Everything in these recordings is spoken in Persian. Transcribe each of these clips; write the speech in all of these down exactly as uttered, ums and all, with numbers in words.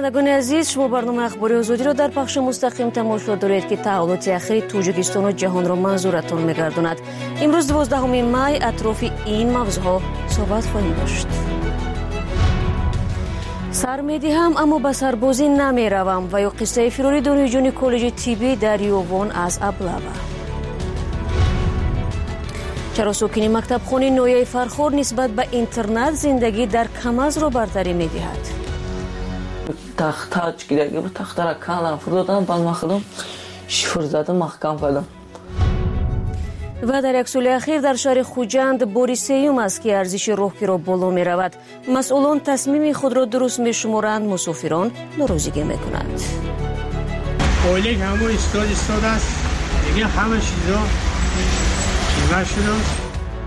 شنوندگان عزیز، شما برنامه اخباری آزادی را در پخش مستقیم تماشا دارید که تحولات اخیر تاجیکستان و جهان را منظورتان می‌گرداند. امروز دوازدهم می اطراف این موضوعات صحبت خواهیم داشت. سر می‌دهم اما به سربازی نمی‌روم و یا قصه فراری دانشجویان کالج طبی در یووان از ابله‌ها. چرا ساکنین مکتبخانه نویای فرخار نسبت به اینترنت زندگی در کمز را برتری می‌دهد؟ تخت گیرگی بود تخت را کندم فردادم بعد مخدم شفر زدم محکم کردم. و در یک سال اخیر در شهر خوجند باری سیوم است که ارزش راهگیرا بالا می رود. مسئولان تصمیم خود را درست می شمارند، مسافران ناراضگی می کنند. پایلیک همه استاد استاد است دیگه، همه چیزا چیزا شده است.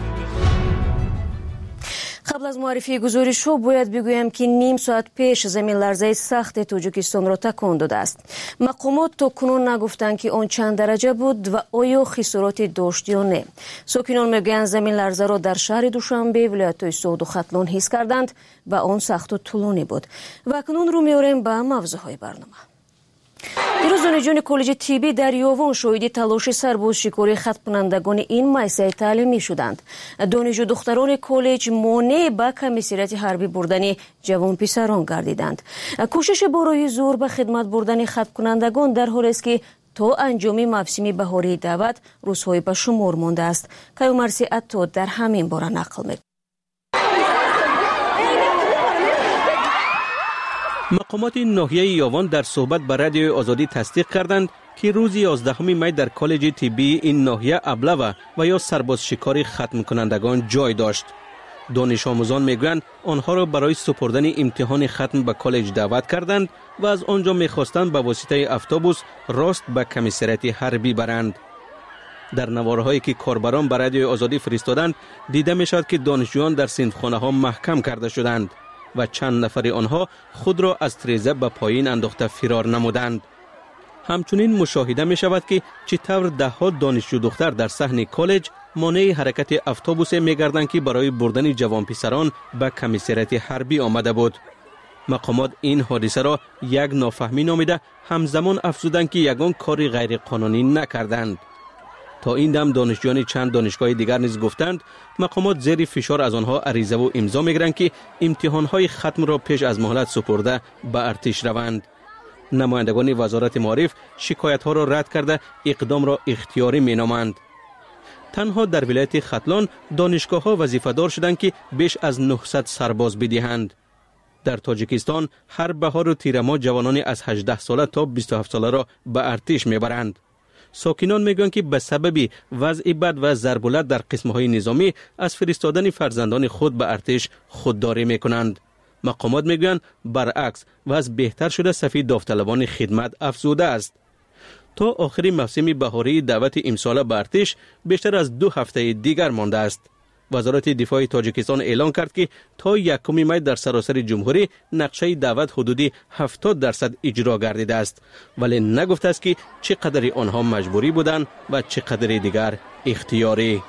قبل از معرفی گزارش شو باید بگویم که نیم ساعت پیش زمین لرزه سخت تاجیکستان را تکان داده است. مقامات تا کنون نگفتند که آن چند درجه بود و آیا خساراتی داشت یا نه. ساکنان میگویند زمین لرزه را در شهر دوشنبه ولایت‌های سعود و ختلان حس کردند و آن سخت و طولانی بود. و اکنون رو می‌آوریم به موضوعهای برنامه. دیروز دانشجویان کالج طبی در یووان شاهد تلاش سرباز شکاری خط کنندگان این مؤسسه تعلیمی شدند. دانشجو دختران کالج مانع به کمیسریت حربی بردن جوان پسران گردیدند. کوشش برای زور به خدمت بردن خط کنندگان در حالی است که تا انجام موسم بهاری دعوت روزهای به شمار مانده است. کیومرثی عطا در همین باره نقل می‌کند. مقامات ناحیه یووان در صحبت با رادیو آزادی تصدیق کردند که روز یازدهم می در کالج طبی این ناحیه ابله و یا سرباز شکاری ختم کنندگان جای داشت. دانش آموزان میگویند آنها را برای سپردن امتحان ختم به کالج دعوت کردند و از آنجا میخواستند به واسطه اتوبوس راست به کمیسریت حربی برند. در نوارهایی که کاربران به رادیو آزادی فرستادند دیده میشد که دانشجویان در صنفخانه ها محکم کرده شدند و چند نفر آنها خود را از تریزه به پایین انداخته فرار نمودند. همچنین مشاهده می شود که چطور ده ها دانشجو دختر در صحن کالج مانع حرکت اتوبوس می گردند که برای بردن جوان پسران به کمیسریت حربی آمده بود. مقامات این حادثه را یک نافهمی نامیده همزمان افزودند که یگان کاری غیر قانونی نکردند. تا این دم دانشجویان چند دانشگاه دیگر نیز گفتند مقامات زیر فشار از آنها عریضه و امضا می‌گیرند که امتحان‌های ختم را پیش از مهلت سپرده به ارتش روند. نمایندگان وزارت معارف شکایت‌ها را رد کرده اقدام را اختیاری می‌نامند. تنها در ولایت ختلان دانشگاه‌ها وظیفه‌دار شدند که بیش از نهصد سرباز بدهند. در تاجیکستان هر بهار و تیر ماه جوانان از هجده ساله تا بیست و هفت ساله را به ارتش می‌برند. ساکنان میگویند که به سبب وضع بد و ضربالت در قسم‌های نظامی از فرستادن فرزندان خود به ارتش خودداری میکنند. مقامات میگویند برعکس وضع بهتر شده، صفی داوطلبان خدمت افزوده است. تا آخر موسم بهاری دعوت امسال به ارتش بیشتر از دو هفته دیگر مانده است. وزارت دفاع تاجیکستان اعلان کرد که تا یکم می در سراسر جمهوری نقشه دعوت حدودی هفتاد درصد اجرا گردیده است، ولی نگفته است که چقدر آنها مجبوری بودند و چقدر دیگر اختیاری.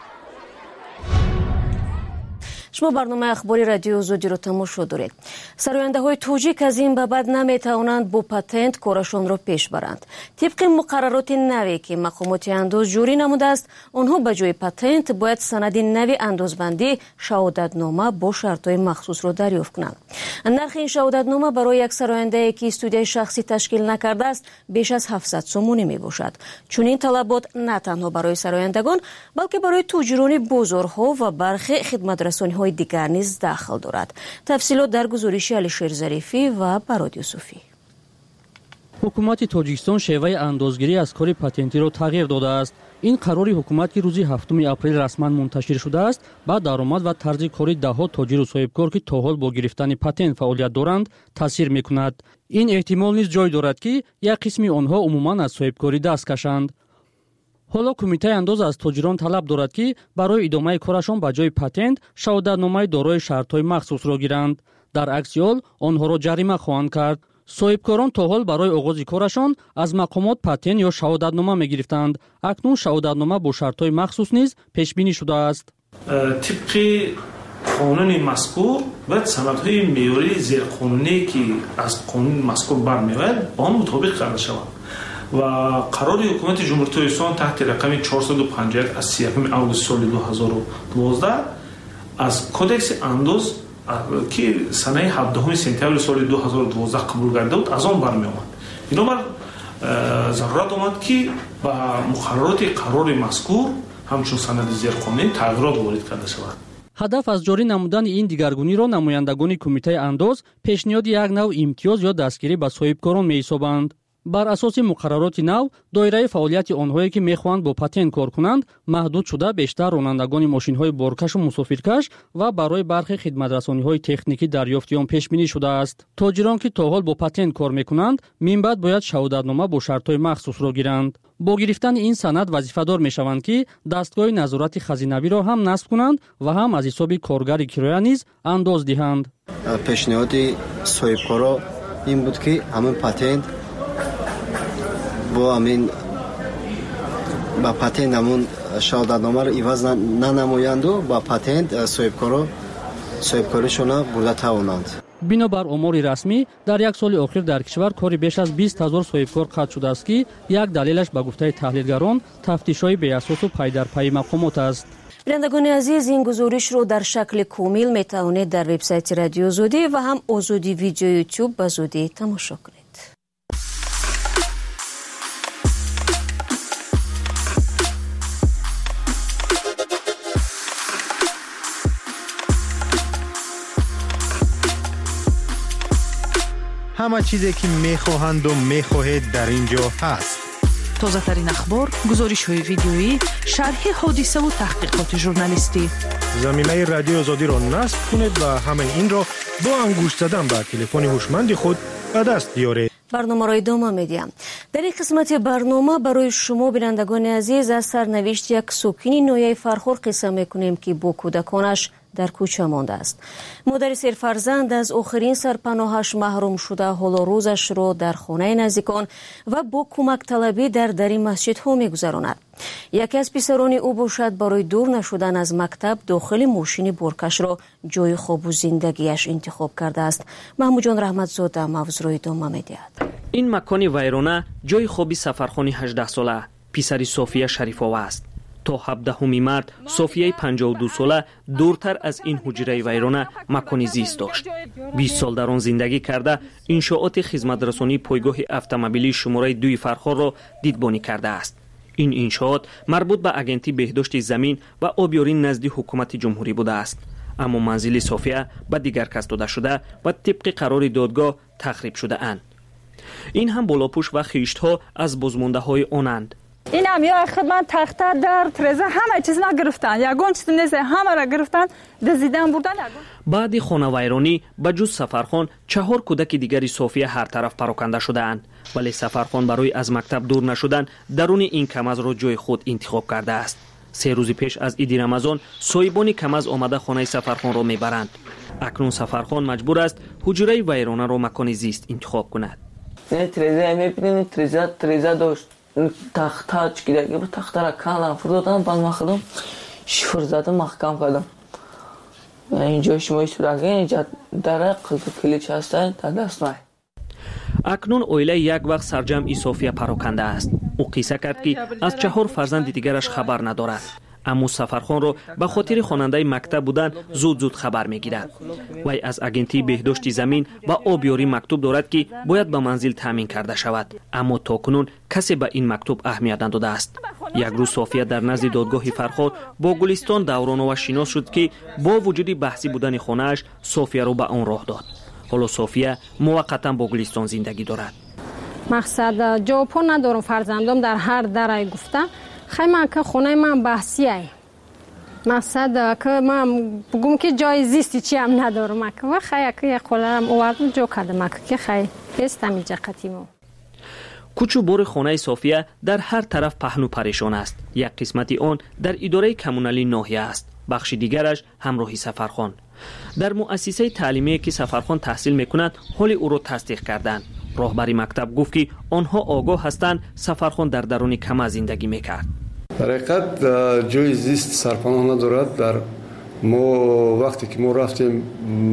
شما برنامه اخباری رادیو آزادی را تماشا دارید. سرآینده‌های تاجیک از این به بعد نمی‌توانند با پتنت کارشان را پیش برند. طبق مقررات نوی که مقامات انداز جوری نموده است، آنها به جای پتنت باید سند نوی اندازبندی شهادتنامه با شرط‌های مخصوص را دریافت کنند. نرخ این شهادتنامه برای یک سرآینده که استودیوی شخصی تشکیل نکرده است بیش از هفتصد سومونی میباشد. چون این طلبات نه تنها برای سرآیندگان بلکه برای تجاران بازارها و برخی خدمت‌رسانی‌های دیگر نیز داخل دارد. تفصیلات در گزارش علیشیر ظریفی و براد یوسفی. حکومت تاجیکستان شیوه اندازگیری از کار پاتنتی را تغییر داده است. این قرار حکومت که روز هفتم اپریل رسما منتشر شده است با درآمد و طرز کاری ده‌ها تاجر و صاحبکار که تا حال با گرفتن پاتنت فعالیت دارند تاثیر می‌کند. این احتمال نیز جای دارد که یک قسمی آنها عموماً از صاحبکاری دست کشند. حالا کمیته انداز از تاجران طلب دارد که برای ادامه کارشان به جای پاتنت شهادتنامه دارای شرط‌های مخصوص را گیرند. در عکس حال آنها را جریمه خواهند کرد. صاحبکاران تا حال برای آغاز کارشان از مقامات پاتنت یا شهادتنامه می‌گرفتند. اکنون شهادتنامه با شرط‌های مخصوص نیز پیش بینی شده است. طبق قانون مذکور و سندهای معیاری زیرقانونی که از قانون مذکور برمیآید با آن مطابق کرده شود و قرار حکومت جمهوری اسلامی تحت رقم چهارصد و پنجاه و یک از سی و یک آگوست سال دو هزار و دوازده از کودکس اندوز که سنه هفدهم سپتامبر سال دو هزار و دوازده قبول گردیده بود از آن برمی آمد. بنابر ضرورت آمد که با مقررات قرار مذکور همچون سند زیرقانونی تغییرات وارد کرده شود. ҳадаф аз ҷорӣ намудани ин дигаргуниро намояндагони кумитаи андоз пешниҳоди як нав имтиёз ё дастгирӣ ба соҳибкорон меҳисобанд. бар асоси муқаррароти нав доираи фаъолияти онҳое ки мехоҳанд бо патент кор кунанд маҳдуд шуда бештар ронандагони мошинҳои боркашу мусофиркаш ва барои бархе хидматрасониҳои техникӣ дарёфти он пешбинӣ шудааст. тоҷирон ки то ҳол бо патент кор мекунанд минбаъд бояд шаҳодатнома бо шартҳои махсусро гиранд. бо гирифтани ин санад вазифадор мешаванд ки дастгоҳи назорати хазинавиро ҳам насб кунанд ва ҳам аз ҳисоби коргари кироя низ андоз диҳанд. пешниҳоди соҳибкоро ин буд ки ҳамин патент бо амин ба патент амун шаҳодатномаро иваз нанамоянду ба патент соҳибкоро соҳибкоришона бурда тавонанд. бинобар омори расмӣ дар як соли охир дар кишвар кори беш аз бист ҳазор соҳибкор қатъ шудааст ки як далелаш ба гуфтаи таҳлилгарон тафтишҳои беасосу пайдарпайи мақомот аст. бинандагони азиз, ин гузоришро дар шакли комил метавонед дар вебсайти радио Озодӣ ва ҳам Озодӣ видео ютуб ба зудӣ тамошо кунед. همه چیزی که میخواهند و میخواهید در اینجا هست. تازه ترین اخبار، گزارش های ویدیویی، شرح حادثه و تحقیقات ژورنالیستی. زمینه رادیو آزادی را نصب کنید و همین این را با انگشت زدن به تلفن هوشمند خود به دست بیارید. برنامه ادامه میدیم. در این قسمت برنامه برای شما بینندگان عزیز از سرنوشت یک ساکن ناحیه فرخار قصه میکنیم که با کودکانش در کوچه مانده است. مادر سرفرزند از آخرین سرپناهش محروم شده حال روزش را در خانه نزدیکان و با کمک طلبی در در مسجد ها میگذراند. یکی از پسران او باشد برای دور نشدن از مکتب داخل ماشین بارکش را جای خواب و زندگیش انتخاب کرده است. محمود جان رحمتزاده موضوع را ادامه می‌دهد. این مکان ویرانه جای خواب سفرخان هجده ساله پسر صوفیه شریف‌آوا است. تا هفدهم مارد صوفیه پنجاه و دو ساله دورتر از این حجره ویرانه مکانی زیست داشت. بیست سال در آن زندگی کرده انشاءات خدمترسانی پایگاه اتومبیلی شماره دوی فرخار را دیدبانی کرده است. این انشاءات مربوط به اجنسی بهداشت زمین و آبیاری نزد حکومت جمهوری بوده است. اما منزل صوفیه به دیگر کس داده شده و طبق قرار دادگاه تخریب شده اند. این هم بالاپوش و خیشت‌ها از بازمانده های آنند. این هم یا خدمت تختر در ترزه همه چیز نگرفتن، یگان چیز نیست، همه را گرفتن دزدیدن بردن. بعد خانه ویرانی به جز سفرخان چهار کودک دیگری صوفیه هر طرف پراکنده شده اند، ولی سفرخان برای از مکتب دور نشدن درون این کمز را جای خود انتخاب کرده است. سه روز پیش از عید رمضان صاحبان کمز آمده خانه سفرخان را میبرند. اکنون سفرخان مجبور است حجره ویرانه را مکان زیست انتخاب کند. ترزه میبینید ترزه ترزه داشت. تخت چی دیگه بود تخت را کندم فردادم باز مخدم شفر زدم محکم کردم اینجا شما سوراخ اینجا در قلب کلیچ هستن تا دست نای. اکنون اویله یک وقت سرجمع صوفیه پراکنده است. او قصه کرد که از چهار فرزند دیگرش خبر ندارد، اما سفرخان را به خاطر خواننده مکتب بودن زود زود خبر میگیرد. وی از اجنسی بهداشت زمین و آبیاری مکتوب دارد که باید به منزل تامین کرده شود، اما تاکنون کسی به این مکتوب اهمیت نداده است. یک روز صوفیه در نزد دادگاه فرخار با گلستان دورانو شناس شد که با وجود بحثی بودن خانه‌اش صوفیه را به آن راه داد. حالا صوفیه موقتا با گلستان زندگی دارد. مقصد جواب ندارم، فرزندم در هر درای گفتم خیلی من که خونه من بحثیه، مقصد که من بگم که جای زیستی چی هم ندارم که و خیلی که خودم آوردم جو کردم که خیلی بیستم اینجا قطیمو. کوچو بور خانه صوفیه در هر طرف پهن و پریشان است. یک قسمتی آن در اداره کمونالی ناحیه است، بخش دیگرش همراهی سفرخان. در مؤسسه تعلیمی که سفرخان تحصیل میکند حال او را تصدیق کردند. راهبری مکتب گفت که آنها آگاه هستند سفرخان در درون کمه زندگی میکرد. در حقیقت جای زیست سرپناه ندارد. در ما وقتی که ما رفتیم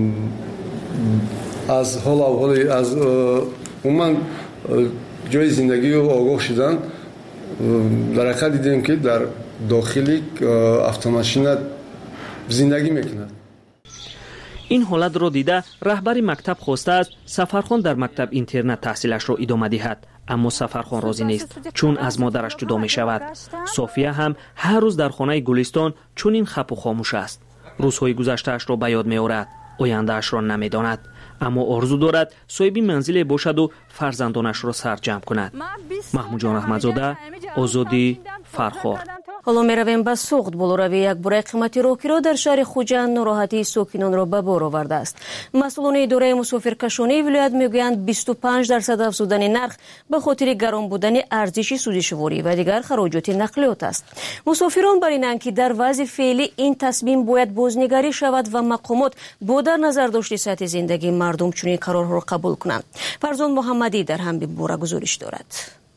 از حال اولی از عموما جای زندگی رو آگاه شدن، در حقیقت دیدیم که در داخلی автомашина زندگی میکنند. این حالت را دیده رهبر مکتب خواسته است سفرخان در مکتب اینترنت تحصیلش را ادامه دهد، اما سفرخان راضی نیست چون از مادرش جدا می شود. صوفیه هم هر روز در خانه گلستان چون این خپ و خاموش است. روزهای گذشته‌اش را به یاد می آورد، آینده‌اش را نمی‌داند، اما آرزو دارد صاحب منزل باشد و فرزندانش را سرجم کند. محمود جان احمدزاده، آزادی، فرخار. حالا میرویم به سوخت. بالوروی یک باره قیمتی راهگیرها در شهر خوجند ناراحتی ساکنان را به بار آورده است. مسئولان اداره مسافرکشانی ولایت میگویند بیست و پنج درصد افزودن نرخ به خاطر گران بودن ارزش سوزشواری و دیگر خراجات نقلیات است. مسافران بر اینند که در وضع فعلی این تصمیم باید بازنگری شود و مقامات با در نظر داشت سطح زندگی مردم چنین قرارها را قبول کنند. فرزند محمدی در همین باره گزارش دارد.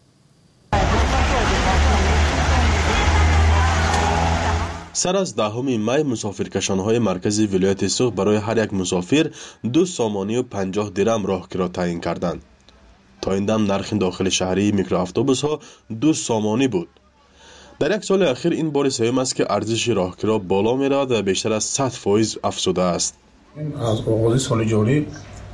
سر از دهم می مسافرکشان‌های مرکزی ولایت سوخت برای هر یک مسافر دو سامانی و پنجاه درم راهگیری تعیین کردند. تا این دم نرخ داخل شهری میکرواتوبوس‌ها دو سامانی بود. در یک سال اخیر این بار سوم است که ارزش راهگیری بالا می‌رود و بیشتر از صد درصد افزوده است. از آغاز سال جاری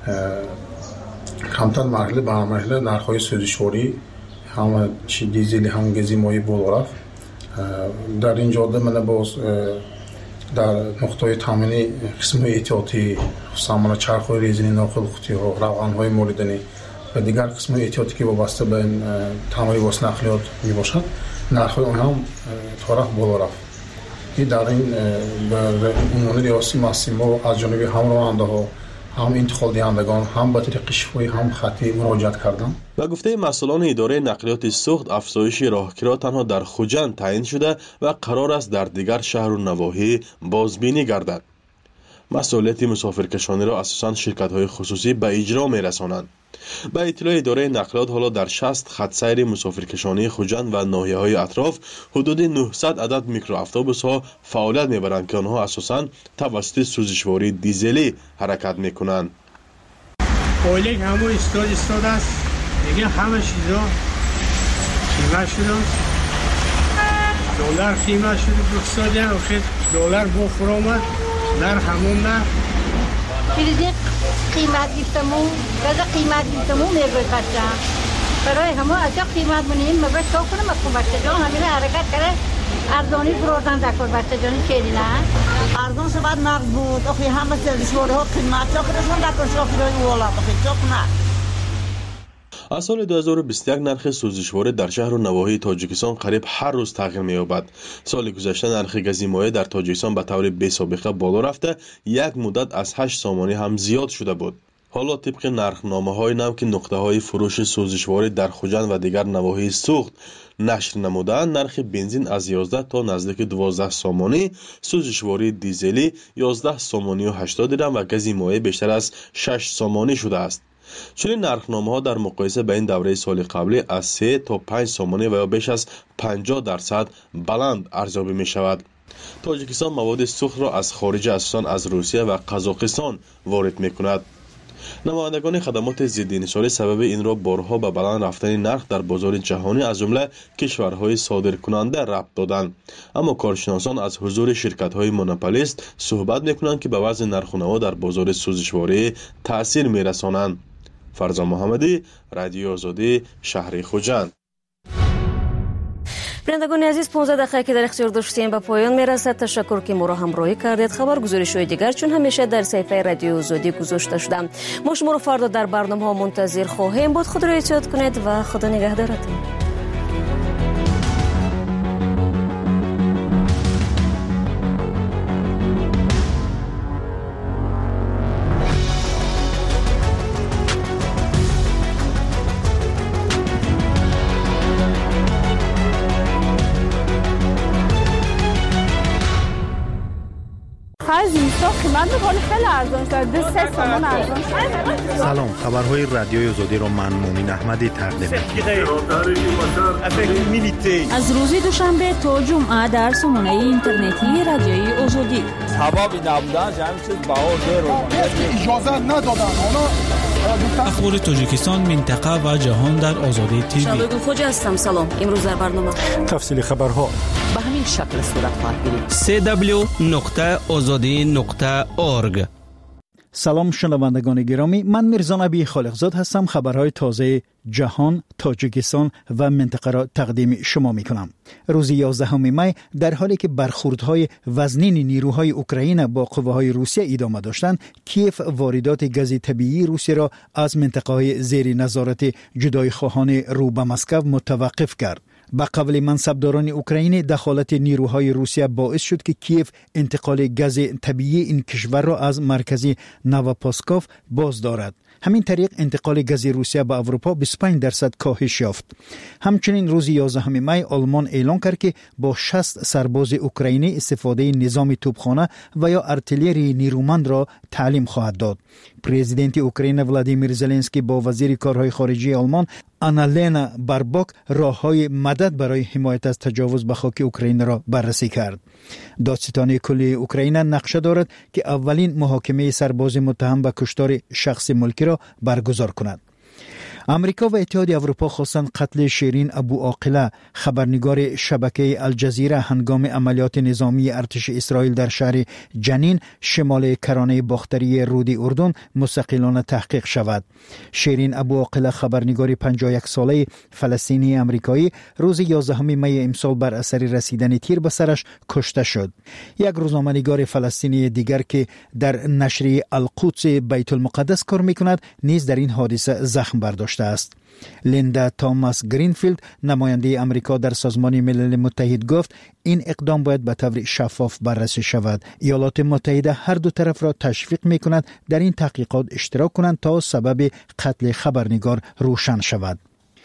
کمتر مرحله به مرحله نرخ‌های سوزشواری هم دیزل هم گازی مایع بالا رفت. در این جاده من باز در نقطه تامینی قسم احتیاطی سامان چرخ‌های ریزنی ناقل قوطی ها، روغن‌های موردنی و دیگر قسم احتیاطی که وابسته به این تامین واسه نقلیات می باشد نرخ‌های آن هم طرف بالا رفت. در این به عنوان ریاسی ماسیمو از جانب هم راننده‌ها هم انتقال دهندگان هم به طریق شفاهی هم خطی مراجعت کردم. و گفته مسئولان اداره نقلیات سوخت افزایش راهگیری تنها در خوجند تعیین شده و قرار است در دیگر شهر و نواحی بازبینی گردد. مسئولیت مسافرکشانی را اساساً شرکت‌های خصوصی به اجرا می‌رسانند. به اطلاع اداره نقلیات حالا در شصت خط سیر مسافرکشانی خوجند و ناحیه‌های اطراف حدود نهصد عدد میکرواتوبوس‌ها فعالیت می‌برند که آنها اساساً توسط سوزشواری دیزلی حرکت می‌کنند. اولیک همون استاد استاد است. دیگه همه چیزا قیمت شده. دلار قیمت شده دوستان آخر دلار بخور آمد در همون نه. فیزیک قیمت گفتمون گذا قیمت گفتمون میگوی بچه برای همون از جا قیمت منیم مبرد تا کنم اکن بچه جان همین حرکت کرده ارزانی بروردن دکر بچه جانی چیلی نه ارزان شباد نقد بود اخی همه سلشوره ها قیمت چا کنشون دکر شافرهای والا بخی چا کنه. از سال دو هزار و بیست و یک نرخ سوزشواری در شهر و نواحی تاجیکستان قریب هر روز تغییر می‌یابد. سال گذشته نرخ گازی مایع در تاجیکستان به طور بی‌سابقه بالا رفته یک مدت از هشت سامانی هم زیاد شده بود. حالا طبق نرخنامه‌های نو که نقطه‌های فروش سوزشواری در خوجند و دیگر نواحی سوخت نشر نمودند، نرخ بنزین از یازده تا نزدیک دوازده سامانی، سوزشواری دیزلی یازده سامانی و هشتاد درم و گازی مایع بیشتر از شش سامانی شده است. چنین نرخنامه‌ها در مقایسه با این دوره سال قبلی از سه تا پنج سامانی و یا بیش از پنجاه درصد بلند ارزیابی می‌شود. تاجیکستان مواد سوخت را از خارج اساساً از روسیه و قزاقستان وارد می‌کند. نمایندگان خدمات ضد انحصاری سبب این را بارها به بلند رفتن نرخ در بازار جهانی از جمله کشورهای صادرکننده ربط دادند، اما کارشناسان از حضور شرکت‌های مونوپولیست صحبت می‌کنند که به وضع نرخ و نما در بازار سوزشواری تأثیر می‌رسانند. فرزان محمدی، رادیو آزادی، شهر خوجند. بینندگان عزیز، پانزده دقیقه که در اختیار داشتیم به پایان میرسد. تشکر که ما را همراهی کردید. خبر گزارش‌های دیگر چون همیشه در صفحه رادیو آزادی گذاشته شده. ما شما را فردا در برنامه‌ها منتظر خواهیم بود. خود را احتیاط کنید و خدا نگهدارتون. سلام، خبرهای رادیوی آزادی را من مومن احمدی تقدیم از روز دوشنبه تا جمعه در سامانه اینترنتی رادیوی آزادی آزادی. سبب نبودنش همین چیز بهار داره. اجازه ندادن اونا. اخبار تاجیکستان، منطقه و جهان در آزادی تیوی. شادگل خوجا هستم. سلام. امروز در برنامه تفصیل خبرها به همین شکل صورت خواهد گرفت. سی دبلیو نقطه آزادی نقطه اورگ. سلام شنوندگان گرامی، من میرزا نبی خالقزاد هستم. خبرهای تازه جهان، تاجیکستان و منطقه را تقدیم شما می کنم. روز یازدهم می در حالی که برخوردهای وزنین نیروهای اوکراین با قوه‌های روسیه ادامه داشتند، کیف واردات گاز طبیعی روسیه را از منطقه‌های زیر نظارت جدای خواهان رو به مسکو متوقف کرد. با قبل منصبداران اوکراین، دخالت نیروهای روسیه باعث شد که کیف انتقال گاز طبیعی این کشور را از مرکز نووپاسکوف باز دارد. همین طریق انتقال گاز روسیه به اروپا بیست و پنج درصد کاهش یافت. همچنین روز یازدهم می آلمان اعلام کرد که با شصت سرباز اوکراینی استفاده نظام توپخانه و یا ارتلری نیرومند را تعلیم خواهد داد. پرزیدنت اوکراین ولادیمیر زلنسکی با وزیر کارهای خارجه آلمان آنالینا بارباک راههای مدد برای حمایت از تجاوز به خاک اوکراین را بررسی کرد. دادستانی کلی اوکراین نقشه دارد که اولین محاکمه سرباز متهم به کشتار شخص ملکی را برگزار کند. امریکا و اتحاد اروپا خواستند قتل شیرین ابو عاقله، خبرنگار شبکه الجزیره، هنگام عملیات نظامی ارتش اسرائیل در شهر جنین شمال کرانه باختری رود اردن مستقلانه تحقیق شود. شیرین ابو عاقله، خبرنگار پنجاه و یک ساله فلسطینی امریکایی، روز یازدهم می امسال بر اثر رسیدن تیر به سرش کشته شد. یک روزنامه‌نگار فلسطینی دیگر که در نشریه القدس بیت المقدس کار می‌کند نیز در این حادثه زخم برداشت است. لیندا توماس گرینفیلد، نماینده امریکا در سازمان ملل متحد، گفت این اقدام باید به طور شفاف بررسی شود. ایالات متحده هر دو طرف را تشویق می‌کند در این تحقیقات اشتراک کنند تا سبب قتل خبرنگار روشن شود.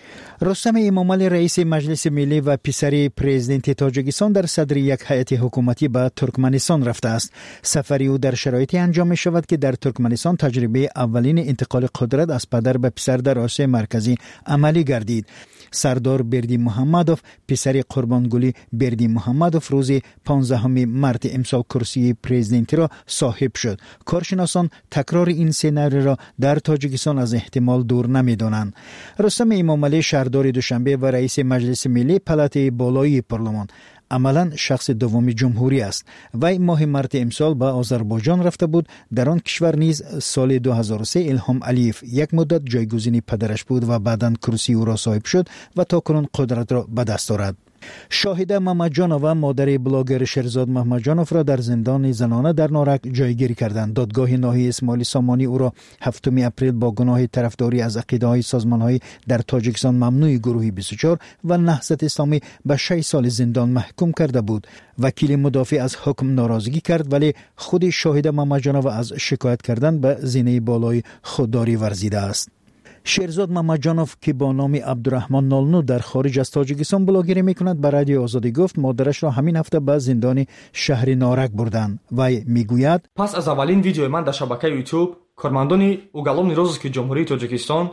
رستم امامعلی، رئیس مجلس ملی و پسر پرزیدنت تاجیکستان، در صدر یک هیئت حکومتی به ترکمنستان رفته است. سفری او در شرایطی انجام می شود که در ترکمنستان تجربه اولین انتقال قدرت از پدر به پسر در آسیا مرکزی عملی گردید. سردار بردی محمدوف، پسر قربانگلی بردی محمدوف، روز پانزدهم مارس امسال کرسی پرزیدنتی را صاحب شد. کارشناسان تکرار این سناریو را در تاجیکستان از احتمال دور نمی‌دانند. رستم امامعلی، شهردار دوشنبه و رئیس مجلس ملی پلات بالای پارلمان، عملاً شخص دوم جمهوری است. وی ماه مارس امسال به آذربایجان رفته بود. در آن کشور نیز سال دو هزار و سه الهام علیف یک مدت جایگزین پدرش بود و بعداً کرسی او را صاحب شد و تاکنون قدرت را به دست دارد. شاهده محمدجانوف، مادر بلاگر شهرزاد محمدجانوف، را در زندان زنانه در نارک جایگیری کردند. دادگاه ناحیه اسماعیل سامانی او را هفتم اپریل با گناه طرفداری از عقیده‌های سازمان‌های در تاجیکستان ممنوع گروهی بیست و چهار و نهضت اسلامی به شش سال زندان محکوم کرده بود. وکیل مدافع از حکم ناراضگی کرد، ولی خود شاهده محمدجانوف از شکایت کردن به زینه بالای خودداری ورزیده است. شهرزاد محمدجانوف که با نام عبدالرحمن نالنو در خارج از تاجیکستان بلاگری میکند، به رادیو آزادی گفت مادرش را همین هفته به زندان شهر نارک بردند. وی میگوید پس از اولین ویدیو من در شبکه یوتیوب، کارمندان уголовный розыск جمهوری تاجیکستان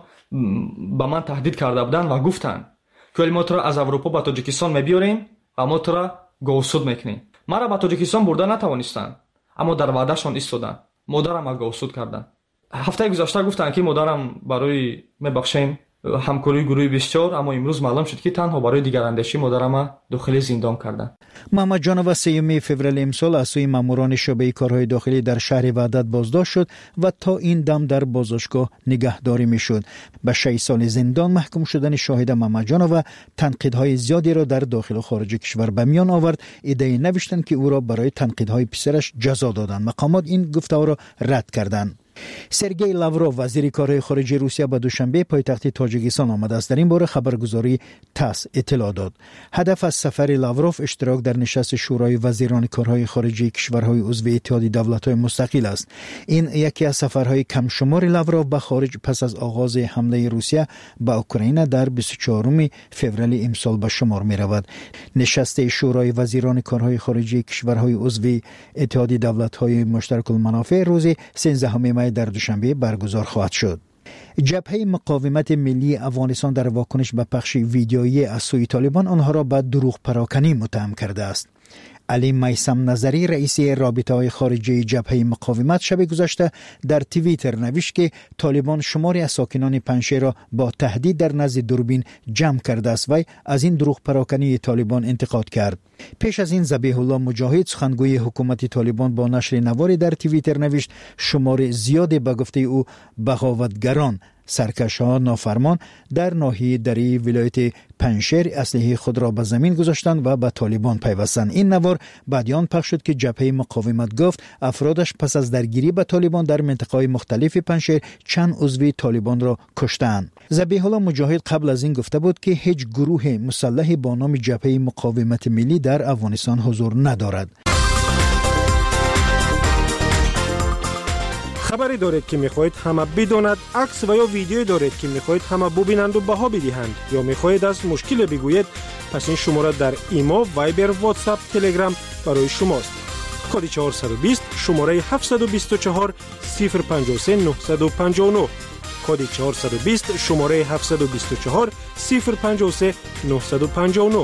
به من تهدید کرده بودند و گفتند که ما تو را از اروپا به تاجیکستان میبیاریم و ما تو را گوسود میکنیم. مرا به تاجیکستان برده نتوانستند، اما در وعدهشان ایستادند. مادرم گوسود کردند. هفته گذشته گفتن که مادرم برای میبخشیم همکاری گروه بیست و چهار، اما امروز معلوم شد که تنها برای دیگر اندیشی مادرم داخل زندان کردند. محمدجانوف سوم فوریه امسال از سوی ماموران شعبه کارهای داخلی در شهر وحدت بازداشت شد و تا این دم در بازداشتگاه نگهداری میشد. به شش سال زندان محکوم شدن شاهد محمدجانوف تنقیدهای زیادی را در داخل و خارج کشور به میان آورد. ایده نوشتند که او را برای تنقیدهای پسرش جزا دادند. مقامات این گفتار را رد کردند. سرگئی لاوروف، وزیر کارهای خارجه روسیه، به دوشنبه پایتخت تاجیکستان آمده است. در این باره خبرگزاری تاس اطلاع داد. هدف از سفر لاوروف اشتراک در نشست شورای وزیران کارهای خارجه کشورهای عضو اتحاد دولت‌های مستقل است. این یکی از سفرهای کم شمار لاوروف به خارج پس از آغاز حمله روسیه به اوکراین در بیست و چهارم فوریه امسال به شمار می رود. نشست شورای وزیران کارهای خارجه کشورهای عضو اتحاد دولت‌های مشترک المنافع روز سیزدهم می در دوشنبه برگزار خواهد شد. جبهه مقاومت ملی افغانستان در واکنش به پخش ویدیویی از سوی طالبان آنها را به دروغ پراکنی متهم کرده است. علی میثم نظری رئیس رابطه‌های خارجی جبهه مقاومت شب گذشته در توییتر نوشت که طالبان شماری از ساکنان پنجشیر را با تهدید در نزد دوربین جمع کرده است و از این دروغ پراکنی طالبان انتقاد کرد. پیش از این ذبیح الله مجاهد سخنگوی حکومت طالبان با نشر نواری در توییتر نوشت شمار زیادی به گفته او بغاوتگران سرکش‌ها نافرمان در ناحیه دری ولایت پنجشیر اسلحه خود را به زمین گذاشتند و به طالبان پیوستند. این نوار بعد آن پخش شد که جبهه مقاومت گفت افرادش پس از درگیری با طالبان در مناطق مختلف پنجشیر چند عضو طالبان را کشتند. ذبیح الله مجاهد قبل از این گفته بود که هیچ گروه مسلح با نام جبهه مقاومت ملی در افغانستان حضور ندارد. خبری دارید که میخواهید همه بداند، عکس و یا ویدیویی دارید که میخواهید همه ببینند و بها بدهند یا میخواهید از مشکل بگویید، پس این شماره در ایما، وایبر، واتساپ، تلگرام برای شماست. کد چهارصد و بیست شماره هفتصد و بیست و چهار صفر پنجاه و سه نهصد و پنجاه و نه. کد چهارصد و بیست شماره هفتصد و بیست و چهار صفر پنجاه و سه نهصد و پنجاه و نه.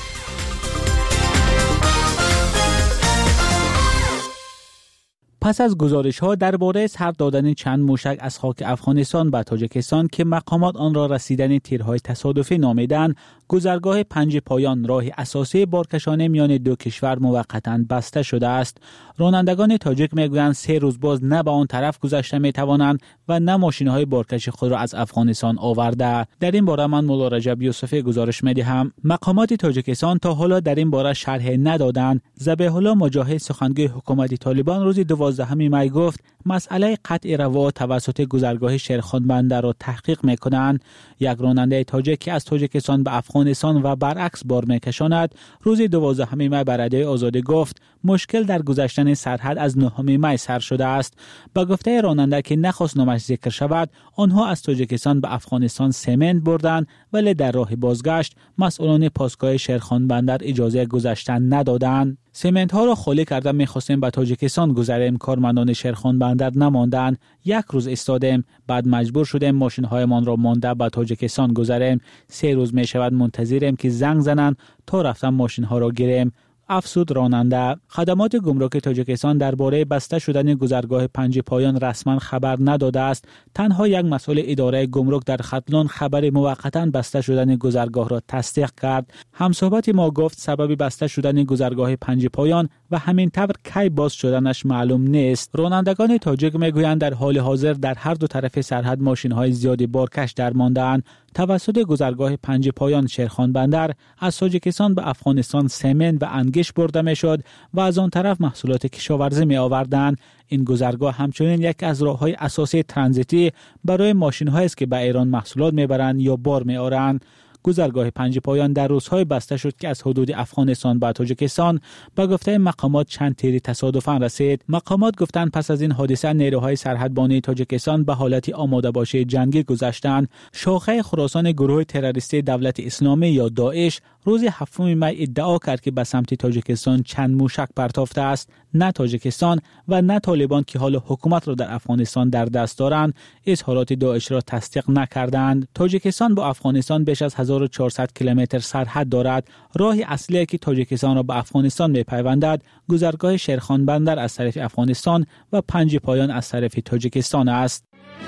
پس از گزارش‌ها درباره سر دادن چند موشک از خاک افغانستان به تاجیکستان که مقامات آن را رسیدن تیرهای تصادفی نامیدند، گذرگاه پنج پایان راه اساسی بارکشانه میان دو کشور موقتاً بسته شده است. رانندگان تاجیک میگویند سه روز باز نه به آن طرف گذشته میتوانند و نه ماشین‌های بارکش خود را از افغانستان آورده. در این باره من مولا رجب یوسفی گزارش میدهم. مقامات تاجیکستان تا حالا در این باره شرح ندادند. ذبیح الله مجاهد سخنگوی حکومت طالبان روز دوازدهم می گفت مسئله قطع روا توسط گذرگاه شیرخان بندر را تحقیق میکنند. یک راننده تاجیک که از تاجیکستان به افغانستان و برعکس بار میکشاند روز دوازدهم می به رادیوی آزادی گفت مشکل در گذشتن سرحد از نهم می سر شده است. با گفته راننده که نخواست نامش ذکر شود، آنها از تاجیکستان به افغانستان سمنت بردند ولی در راه بازگشت مسئولان پاسگاه شیرخان بندر اجازه گذشتن ندادند. سمنت ها را خالی کرده می‌خواستیم به تاجیکستان گذریم، کارمندان شیرخان بندر نماندند. یک روز استادیم، بعد مجبور شدیم ماشین هایمان را مانده به تاجیکستان گذریم. سه روز می شود منتظریم که زنگ زنند تا رفتن ماشین ها را گیریم. افسود راننده. خدمات گمرک تاجیکستان درباره بسته شدن گذرگاه پنج پایان رسما خبر نداده است. تنها یک مسئول اداره گمرک در ختلان خبر موقتا بسته شدن گذرگاه را تصدیق کرد. همصحبت ما گفت سبب بسته شدن گذرگاه پنج پایان و همین طور کی باز شدنش معلوم نیست. رانندگان تاجیک میگویند در حال حاضر در هر دو طرف سرحد ماشین‌های زیادی بارکش درمانده‌اند. توسط گذرگاه پنج پایان شیرخان بندر از تاجیکستان به افغانستان سمنت و انگشت برده میشد و از آن طرف محصولات کشاورزی می آوردند. این گذرگاه همچنین یک از راه‌های اساسی ترانزیتی برای ماشین‌هایی است که به ایران محصولات میبرند یا بار میآورند. گذرگاه پنج پایان در روزهای بسته شد که از حدود افغانستان به تاجیکستان به گفته مقامات چند تیر تصادفاً رسید. مقامات گفتند پس از این حادثه نیروهای سرحدبانی تاجیکستان به حالت آماده باشی جنگی گذاشتند. شاخه خراسان گروه تروریستی دولت اسلامی یا داعش روز هفتم می ادعا کرد که به سمت تاجیکستان چند موشک پرتافته است. نه تاجیکستان و نه طالبان که حال حکومت را در افغانستان در دست دارند اظهارات داعش را تصدیق نکردند. تاجیکستان با افغانستان بیش از هزار و چهارصد کیلومتر سرحد دارد. راه اصلی که تاجیکستان را به افغانستان می‌پیوندد گذرگاه شیرخان بندر از طرف افغانستان و پنج پایان از طرف تاجیکستان است.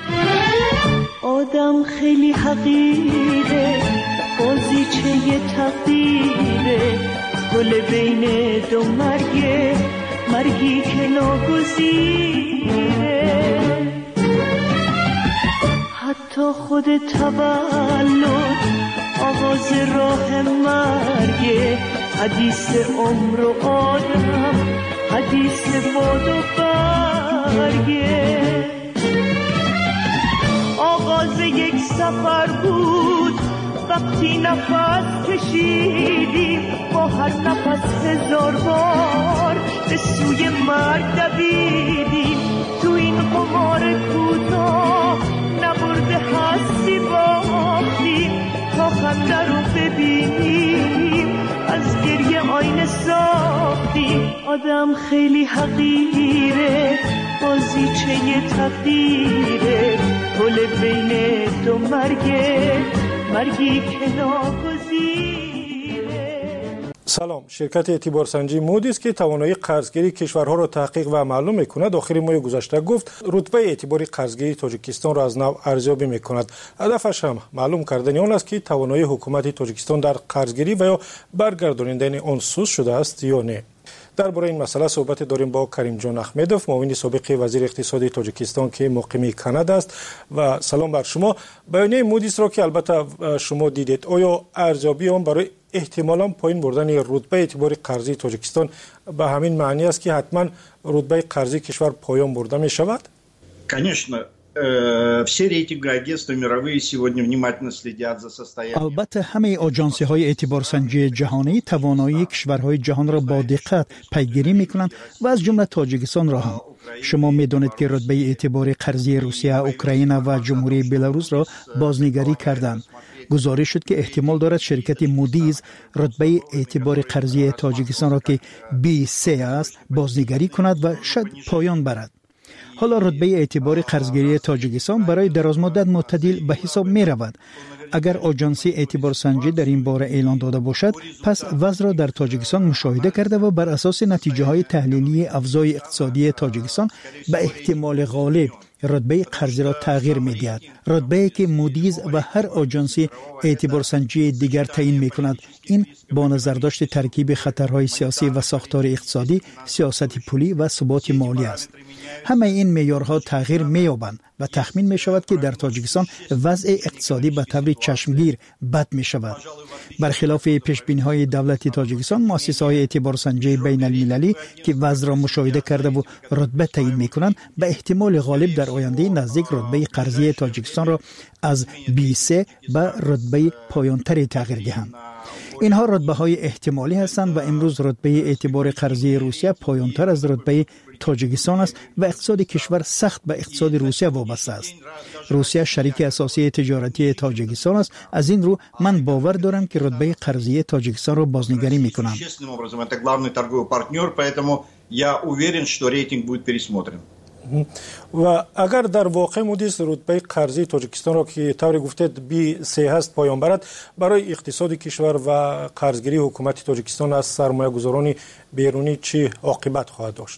آدم خیلی حقیره، بازیچه تقدیره، گل بین دو مرگه، مرگی که ناگزیره. حتی خود تولد آغاز راه مرگه، حدیث عمر و آدم، حدیث باد و برگه. آغاز یک سفر بود وقتی نفس کشیدیم، با هر نفس هزار بار به سوی مرگ دویدیم. تو این قمار کوتاه نبرده هستی باختیم، تا خنده رو ببینیم از گریه آینه ساختیم. آدم خیلی حقیره، بازیچه تقدیره، گل بین دو مرگه، مرگی که ناگزیره. سلام. شرکت اعتبارسنجی مودیز که توانایی قرضگیری کشورها را تحقیق و معلوم می‌کند آخر ماه گذشته گفت رتبه اعتباری قرضگیری تاجیکستان را از نو ارزیابی می‌کند. هدفش هم معلوم کردن آن است که توانایی حکومت تاجیکستان در قرضگیری و یا برگردانیدن آن سست شده است یا نه. درباره این مسئله صحبت داریم با کریم جان احمدوف، معاون سابق وزیر اقتصادی تاجیکستان که مقیم کانادا است. و سلام بر شما. بیانیه مودیز را که البته شما دیدید، آیا ارزیابی آن برای احتمالاً پایین بردن رتبه اعتباری قرضی تاجیکستان به همین معنی است که حتما رتبه قرضی کشور پایان برده می شود؟ Конечно, все рейтинговые агентства мировые сегодня внимательно следят за состоянием. البته همه آژانسی های اعتبارسنجی جهانی توانایی کشورهای جهان را با دقت پیگیری می‌کنند و از جمله تاجیکستان را هم. شما می‌دانید که رتبه اعتباری قرضی روسیه، اوکراین و جمهوری بلاروس را بازنگری کردند. گزارش شد که احتمال دارد شرکت مودیز رتبه اعتبار قرضی تاجیکستان را که بی سه است بازنگری کند و شاید پایان برد. حالا رتبه اعتبار قرضگیری تاجیکستان برای درازمدت معتدل به حساب می رود. اگر آژانسی اعتبارسنجی در این باره اعلان داده باشد، پس وضع را در تاجیکستان مشاهده کرده و بر اساس نتیجه های تحلیلی افزای اقتصادی تاجیکستان به احتمال غالب رتبه قرضی را تغییر می‌دهد. رتبه‌ای که مودیز و هر آژانسی اعتبارسنجی دیگر تعیین می‌کند، این با نظرداشت ترکیب خطرهای سیاسی و ساختار اقتصادی، سیاست پولی و ثبات مالی است. همه این معیارها تغییر می‌یابند و تخمین می‌شود که در تاجیکستان وضع اقتصادی به طور چشمگیر بد می‌شود. برخلاف پیش‌بینی‌های دولتی تاجیکستان، مؤسسه‌های اعتبارسنجی بین‌المللی که وضع را مشاهده کرده و رتبه تعیین می‌کنند، به احتمال غالب در آینده نزدیک رتبه قرضی تاجیکستان را از بی سه به رتبه پایان‌تری تغییر دهند. اینها رتبه‌های احتمالی هستند و امروز رتبه اعتبار قرضی روسیه پایان‌تر از رتبه تاجیکستان است و اقتصاد کشور سخت به اقتصاد روسیه وابسته است. روسیه شریک اساسی تجارتی تاجیکستان است. از این رو من باور دارم که رتبه قرضی تاجیکستان را بازنگری می‌کنم. و اگر در واقع مودیز رتبه قرضی تاجیکستان را که طور گفتید بی سه هست پایان برد، برای اقتصاد کشور و قرضگیری حکومت تاجیکستان از سرمایه گذاران بیرونی چه عاقبت خواهد داشت؟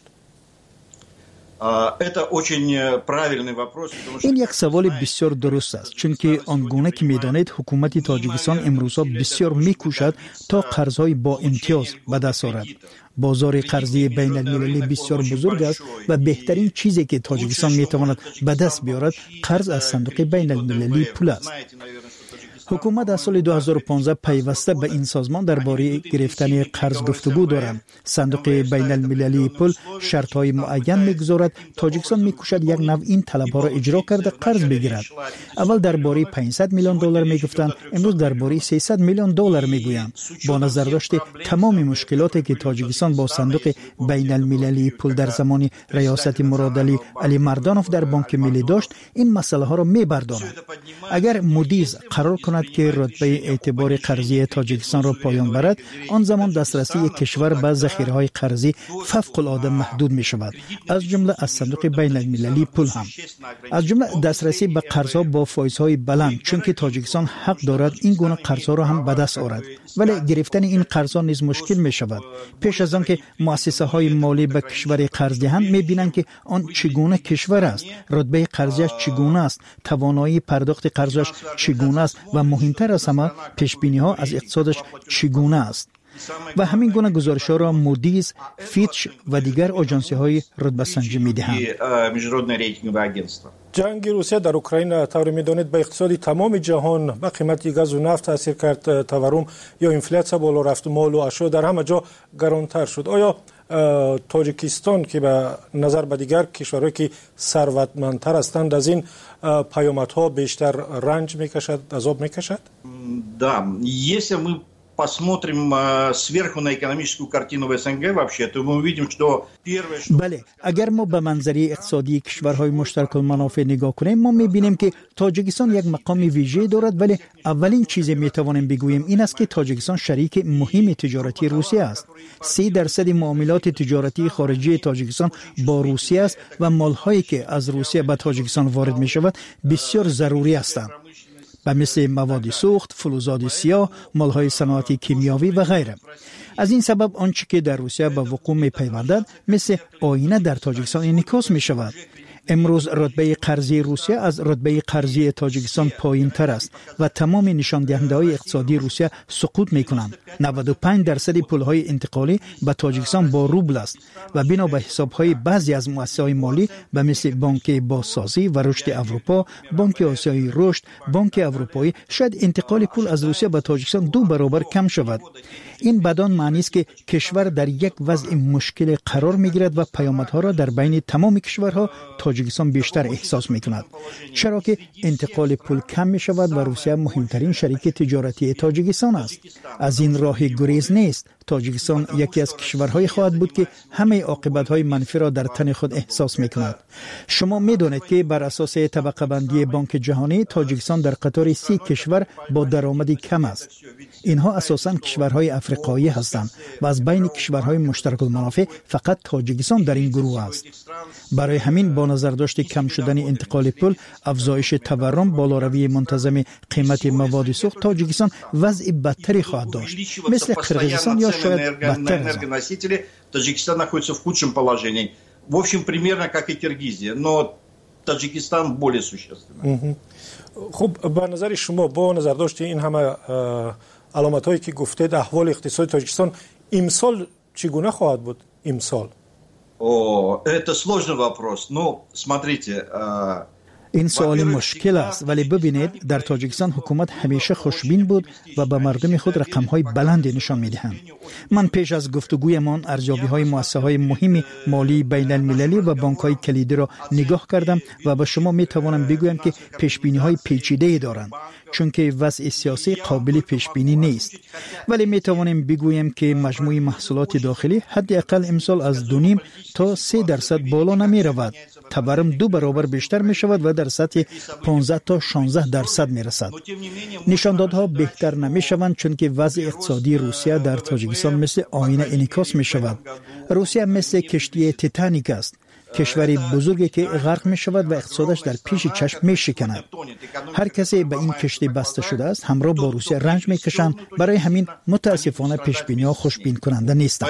این یک سوال بسیار درست است، چون که آنگونه که می‌دانید حکومت تاجیکستان امروزها بسیار می‌کوشد تا قرض‌های با امتیاز به دست آورد. بازار قرضی بین المللی بسیار بزرگ است و بهترین چیزی که تاجیکستان می‌تواند به دست بیاورد قرض از صندوق بین المللی پول است. حکومت از سال دو هزار و پانزده پیوسته به این سازمان درباره گرفتن قرض گفتگو دارد. صندوق بین المللی پول شرط‌های معین می‌گذارد. تاجیکستان می‌کوشد یک نوع این طلب‌ها را اجرا کرده قرض بگیرد. اول درباره پانصد میلیون دلار میگفتند، امروز درباره سیصد میلیون دلار میگویند. با نظر داشته تمام مشکلاتی که تاجیکستان با صندوق بین المللی پول در زمان ریاست مرادعلی علی مردانوف در بانک ملی داشت، این مسئله ها را می‌بردارد. اگر مودیز قرار کند که رتبه اعتبار قرضی تاجیکستان را پایان برد، آن زمان دسترسی کشور به ذخیره‌های قرضی فوق العاده محدود می شود، از جمله از صندوق بین المللی پول هم، از جمله دسترسی به قرضها با فایزهای بلند، چون که تاجیکستان حق دارد این گونه قرضها را هم به دست آورد، ولی گرفتن این قرضها نیز مشکل می شود. پیش از آن که مؤسسه های مالی به کشور قرض دهند می بینند که آن چگونه کشور است، رتبه قرضیش چگونه است، توانایی پرداخت قرضش چگونه است و مهمتر از همه پیشبینی ها از اقتصادش چگونه است. و همین گونه گزارش ها را مودیز، فیچ و دیگر آژانسی های رتبه سنجی می دهند. جنگ روسیه در اوکراین طور می دانید به اقتصاد تمام جهان به قیمت گاز و نفت تاثیر کرد. تورم یا انفلاسیون بالا رفت، مال و اشیا در همه جا گرانتر شد. آیا تاجیکستان که به نظر به دیگر کشورهایی که ثروتمندتر هستند از این پیامدها بیشتر رنج میکشد، عذاب میکشد؟ Да, если мы посмотрим сверху на экономическую картину в СНГ вообще, то мы увидим, что первое, что... بله، اگر ما به منظره اقتصادی کشورهای مشترک المنافع نگاه کنیم، ما می‌بینیم که تاجیکستان یک مقام ویژه دارد، ولی اولین چیزی می‌توانیم بگوییم این است که تاجیکستان شریک مهم تجارتی روسیه است. سی درصد معاملات تجارتی خارجی تاجیکستان با روسیه است و مال‌هایی که از روسیه به تاجیکستان وارد می‌شود بسیار ضروری هستند، و مثل مواد سوخت، فلزات سیاه، مالهای صنعتی کیمیاوی و غیره. از این سبب آنچه که در روسیه به وقوع می‌پیوندد مثل آینه در تاجیکستان انعکاس می‌شود. امروز رتبه قرضی روسیه از رتبه قرضی تاجیکستان پایین تر است و تمام نشان دهنده های اقتصادی روسیه سقوط می کنند. نود و پنج درصد پول های انتقالی به تاجیکستان با روبل است و بنا به حساب های بعضی از مؤسسات های مالی به مثل بانک بازسازی و رشد اروپا، بانک آسیایی رشد، بانک اروپایی شاید انتقال پول از روسیه به تاجیکستان دو برابر کم شود. این بدان معنی است که کشور در یک وضع مشکل قرار می گیرد و پیامدها را در بین تمام کشورها تاجیکستان بیشتر احساس می کند، چرا که انتقال پول کم می شود و روسیه مهمترین شریک تجارتی تاجیکستان است. از این راه گریز نیست. تاجیکستان یکی از کشورهای خواهد بود که همه عاقبت‌های منفی را در تن خود احساس می کند. شما می دانید که بر اساس طبقه بندی بانک جهانی تاجیکستان در قطار سی کشور با درآمدی کم است. اینها اساساً کشورهای افریقایی هستند و از بین کشورهای مشترک المنافع فقط تاجیکستان در این گروه است. برای همین با نظر داشت کم شدن انتقال پول، افزایش تورم، بالاروی منتظم قیمت مواد سوخت، تاجیکستان وضع بدتری خواهد داشت، مثل قرقیزستان یا شاید بدتر. Таджикистан находится в худшем положении. В общем, примерно как и Киргизия, но Таджикистан более существенно. خب به نظر شما با نظر داشت این همه علامت هایی که گفتید احوال اقتصادی تاجیکستان امسال چگونه خواهد بود امسال؟ О, это сложный вопрос. Ну, смотрите, این سوال مشکل است، ولی ببینید در تاجیکستان حکومت همیشه خوشبین بود و به مردم خود رقم‌های بلندی نشان می‌دهند. من پیش از گفتگویمان ارزیابی‌های مؤسسه‌های مهم مالی بین المللی و بانک‌های کلیدی را نگاه کردم و به شما می‌توانم بگویم که پیش‌بینی‌های پیچیده‌ای دارند، چون که وضع سیاسی قابل پیش‌بینی نیست. ولی می‌توانیم بگوییم که مجموع محصولات داخلی حداقل امسال از دو و نیم تا سه درصد بالا نمی‌رود. تورم دو برابر بیشتر می شود و در سطح پانزده تا شانزده درصد می رسد. نشاندادها بهتر نمی شوند چون که وضع اقتصادی روسیه در تاجیکستان مثل آینه انعکاس می شود. روسیه مثل کشتی تیتانیک است، کشوری بزرگی که غرق می شود و اقتصادش در پیش چشم می شکند. هر کسی به این کشتی بسته شده است همراه با روسیه رنج می کشند. برای همین متاسفانه پیش بینی ها خوشبین کننده نیستند.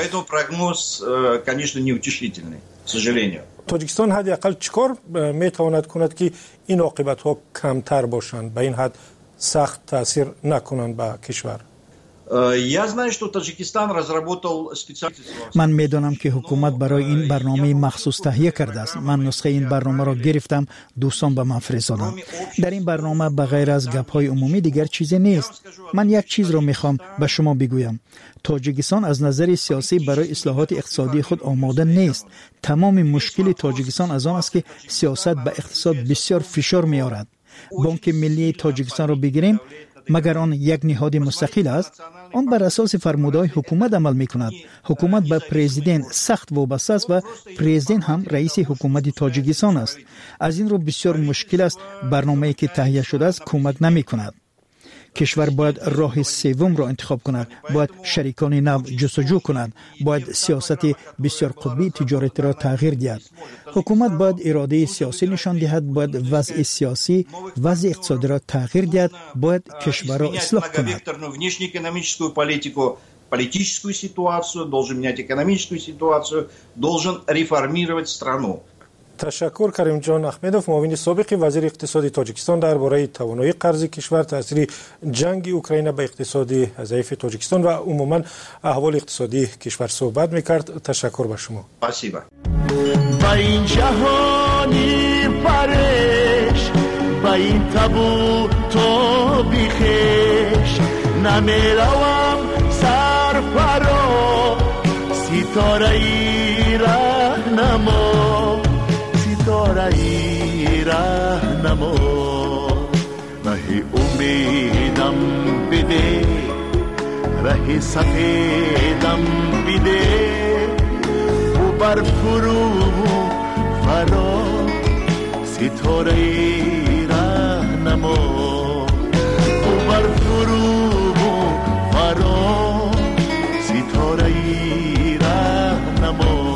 تاجیکستان حداقل چیکار میتواند کند که این عاقبت ها کمتر باشند، به این حد سخت تاثیر نکنند به کشور؟ من میدانم که حکومت برای این برنامه مخصوص تهیه کرده است. من نسخه این برنامه را گرفتم، دوستان به من فرستادند. در این برنامه بغیر از گپ‌های عمومی دیگر چیزی نیست. من یک چیز را میخوام به شما بگویم. تاجیکستان از نظر سیاسی برای اصلاحات اقتصادی خود آماده نیست. تمام مشکل تاجیکستان از آن است که سیاست به اقتصاد بسیار فشار می‌آورد. بانک ملی تاجیکستان را بگیریم، مگر آن یک نهاد مستقل است؟ آن بر اساس فرمودهای حکومت عمل می کند. حکومت به پرزیدنت سخت وابسته است و پرزیدنت هم رئیس حکومت تاجیکستان است. از این رو بسیار مشکل است. برنامه‌ای که تهیه شده است کمک نمی کند. کشور باید راه سوم را انتخاب کند، باید شریکان نو جستجو کند، باید سیاست بسیار قطبی تجارتی را تغییر دهد. حکومت باید اراده سیاسی نشان دهد، باید وضع سیاسی، وضع اقتصادی را تغییر دهد، باید کشور را اصلاح کند. политическую ситуацию, должен менять экономическую ситуацию, должен реформировать страну. تشکر. کریم جان احمدوف، معاون سابق وزیر اقتصاد تاجیکستان، درباره توانایی قرض کشور، تاثیر جنگ اوکراین به اقتصاد ضعیف تاجیکستان و عموما احوال اقتصادی کشور صحبت میکرد. تشکر به شما. спасибо. با این جهانی فرش، با این تابو تو بیخش، نمیروم سر فرا، ستاره ای راهنما، ستاره ای راهنما، راه امیدم بده، راه سفیدم بده، و بر فرو فرا، ستاره ای راهنما، و بر فرو فرا، ستاره ای راهنما.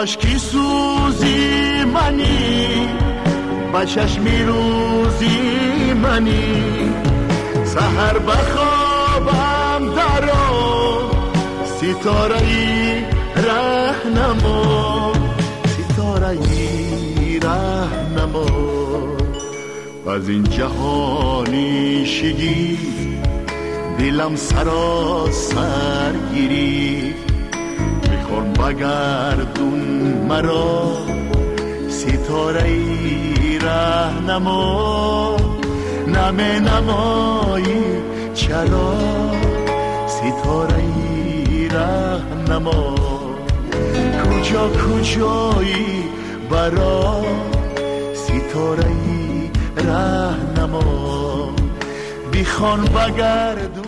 عاشقی سوزی منی با چشمی روزی منی سحر بخوابم درو ستاره ای رهنما ستاره ای رهنما از این جهانی شگی دلم سراسر گیری میخوام بگردون مرا ستاره ای رهنما نمه نمایی چرا ستاره ای رهنما کجا کجایی برا ستاره ای رهنما بیخوان بگردون.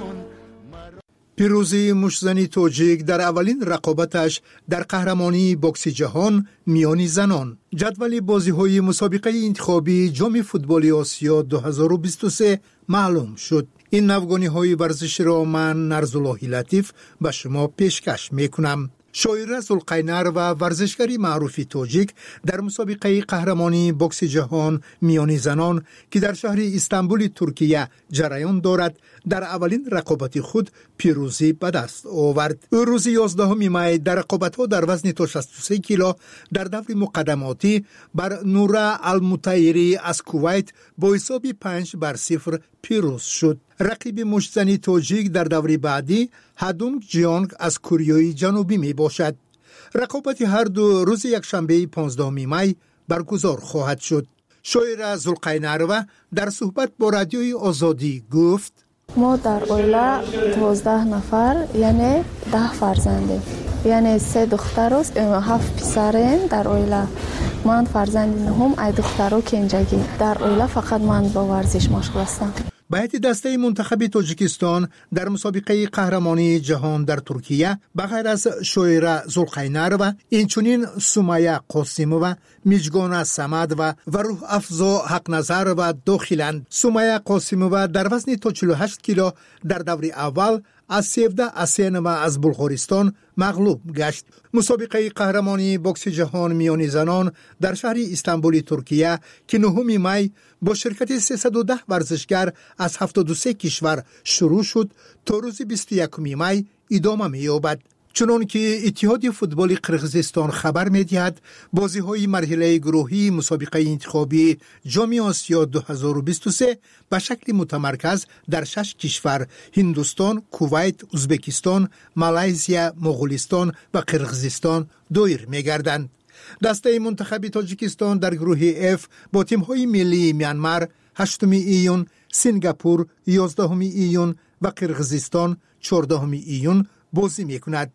پیروزی مشزنی توجیک در اولین رقابتش در قهرمانی بوکس جهان میان زنان. جدول بازی‌های مسابقه انتخابی جام فوتبال آسیا دو هزار و بیست و سه معلوم شد. این نوگانی‌های ورزشی را من نرزالله لطیف به شما پیشکش میکنم. شاعره ذوالقینر و ورزشکاری معروفی توجیک در مسابقه قهرمانی بوکس جهان میان زنان که در شهر استانبول ترکیه جریان دارد در اولین رقابت خود پیروزی به دست آورد. او روز یازدهم می در رقابت‌ها در وزن تا شصت و سه کیلو در دور مقدماتی بر نوره المطیری از کویت با حساب پنج بر صفر پیروز شد. رقیب مشتزنی توجیک در دور بعدی هادونگ جیانگ از کره جنوبی می باشد. رقابت هر دو روز یکشنبه پانزدهم می برگزار خواهد شد. شاعره ذوالقینروا در صحبت با رادیوی آزادی گفت: ما در اویلا دوازده نفر یعنی ده فرزندیم، یعنی سه دختر و هفت پسریم در اویلا. من فرزند نهم ای دخترو کنجگی. در اویلا فقط من با ورزش مشغول هستم. بیت دسته منتخب تاجیکستان در مسابقه قهرمانی جهان در ترکیه بغیر از شاعره ذوالقینروا اینچنین سمیه قاسموا، میجگان صمد و و روح افزا حق نظر و داخلند. سمیه قاسموا در وزن تا چهل و هشت کیلو در دور اول از سیفده اسینوا از بلغارستان مغلوب گشت. مسابقه قهرمانی بوکس جهان میان زنان در شهر استانبول ترکیه که نهم می با شرکت سیصد و ده ورزشگر از هفتاد و سه کشور شروع شد تا روز بیست و یکم می ادامه می‌یابد. چنان که اتحاد فوتبال قرقیزستان خبر می‌دهد بازی‌های مرحله گروهی مسابقه انتخابی جام آسیا دو هزار و بیست و سه به شکل متمرکز در شش کشور هندوستان، کویت، ازبکستان، مالزیا، مغولستان و قرقیزستان دایر می‌گردند. دسته منتخب تاجیکستان در گروه اف با تیم‌های ملی میانمار هشتم ایون، سنگاپور یازدهم ایون و قرقیزستان چهاردهم ایون بازی می‌کند.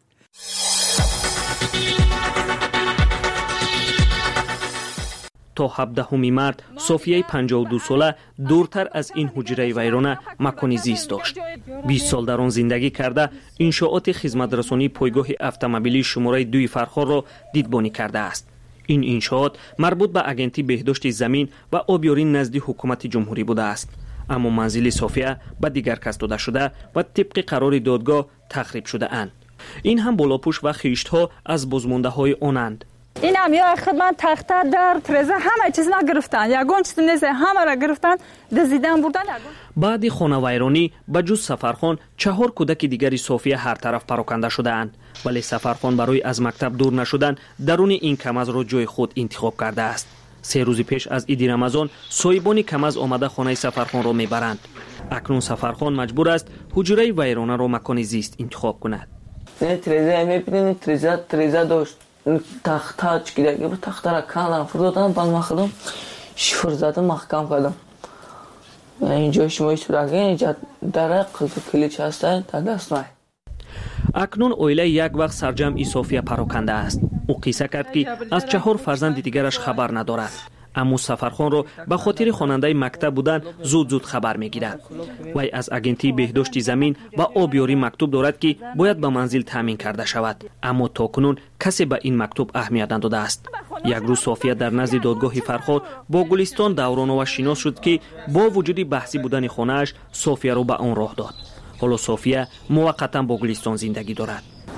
تا هفدهم مارد صوفیه پنجاه و دو ساله دورتر از این حجره ویرانه مکانی زیست داشت. بیست سال در آن زندگی کرده انشاءات خدمترسانی پایگاه اتومبیلی شماره دوی فرخار را دیدبانی کرده است. این انشاءات مربوط به اجنسی بهداشت زمین و آبیاری نزد حکومت جمهوری بوده است. اما منزل صوفیه به دیگر کس داده شده و طبق قرار دادگاه تخریب شده اند. این هم بالاپوش و خیشت‌ها از بازمانده های آنند. این هم یا خدمت تختر در ترزه همه چیز نگرفتن، یگان چیز نیست، همه را گرفتن دزدیدن بردن. بعد خانه ویرانی به جز سفرخان چهار کودک دیگری صوفیه هر طرف پراکنده شده اند، ولی سفرخان برای از مکتب دور نشدن درون این کمز را جای خود انتخاب کرده است. سه روز پیش از عید رمضان سایبان کمز آمده خانه سفرخان را میبرند. اکنون سفرخان مجبور است حجره ویرانه را مکان زیست انتخاب کند. ترزه میبینید ترزه ترزه داشت تخت چیدگی بود تخت را کندم فردادم بالما خدم شفر زدم محکم کردم. اینجا شما صورت اینجا در کلیچ هستن تا دست نای. اکنون اویله یک وقت سرجمع صوفیه پراکنده است. او قصه کرد که از چهار فرزند دیگرش خبر ندارد، اما سفرخان را به خاطر خواننده مکتب بودن زود زود خبر میگیرد. وی از اجنسی بهداشت زمین و آبیاری مکتوب دارد که باید به منزل تامین کرده شود، اما تاکنون کسی به این مکتوب اهمیت نداده است. یک روز صوفیه در نزد دادگاه فرخار با گلستان دوران و شناس شد که با وجود بحثی بودن خانه‌اش صوفیه را به آن راه داد. حالا صوفیه موقتا با گلستان زندگی دارد.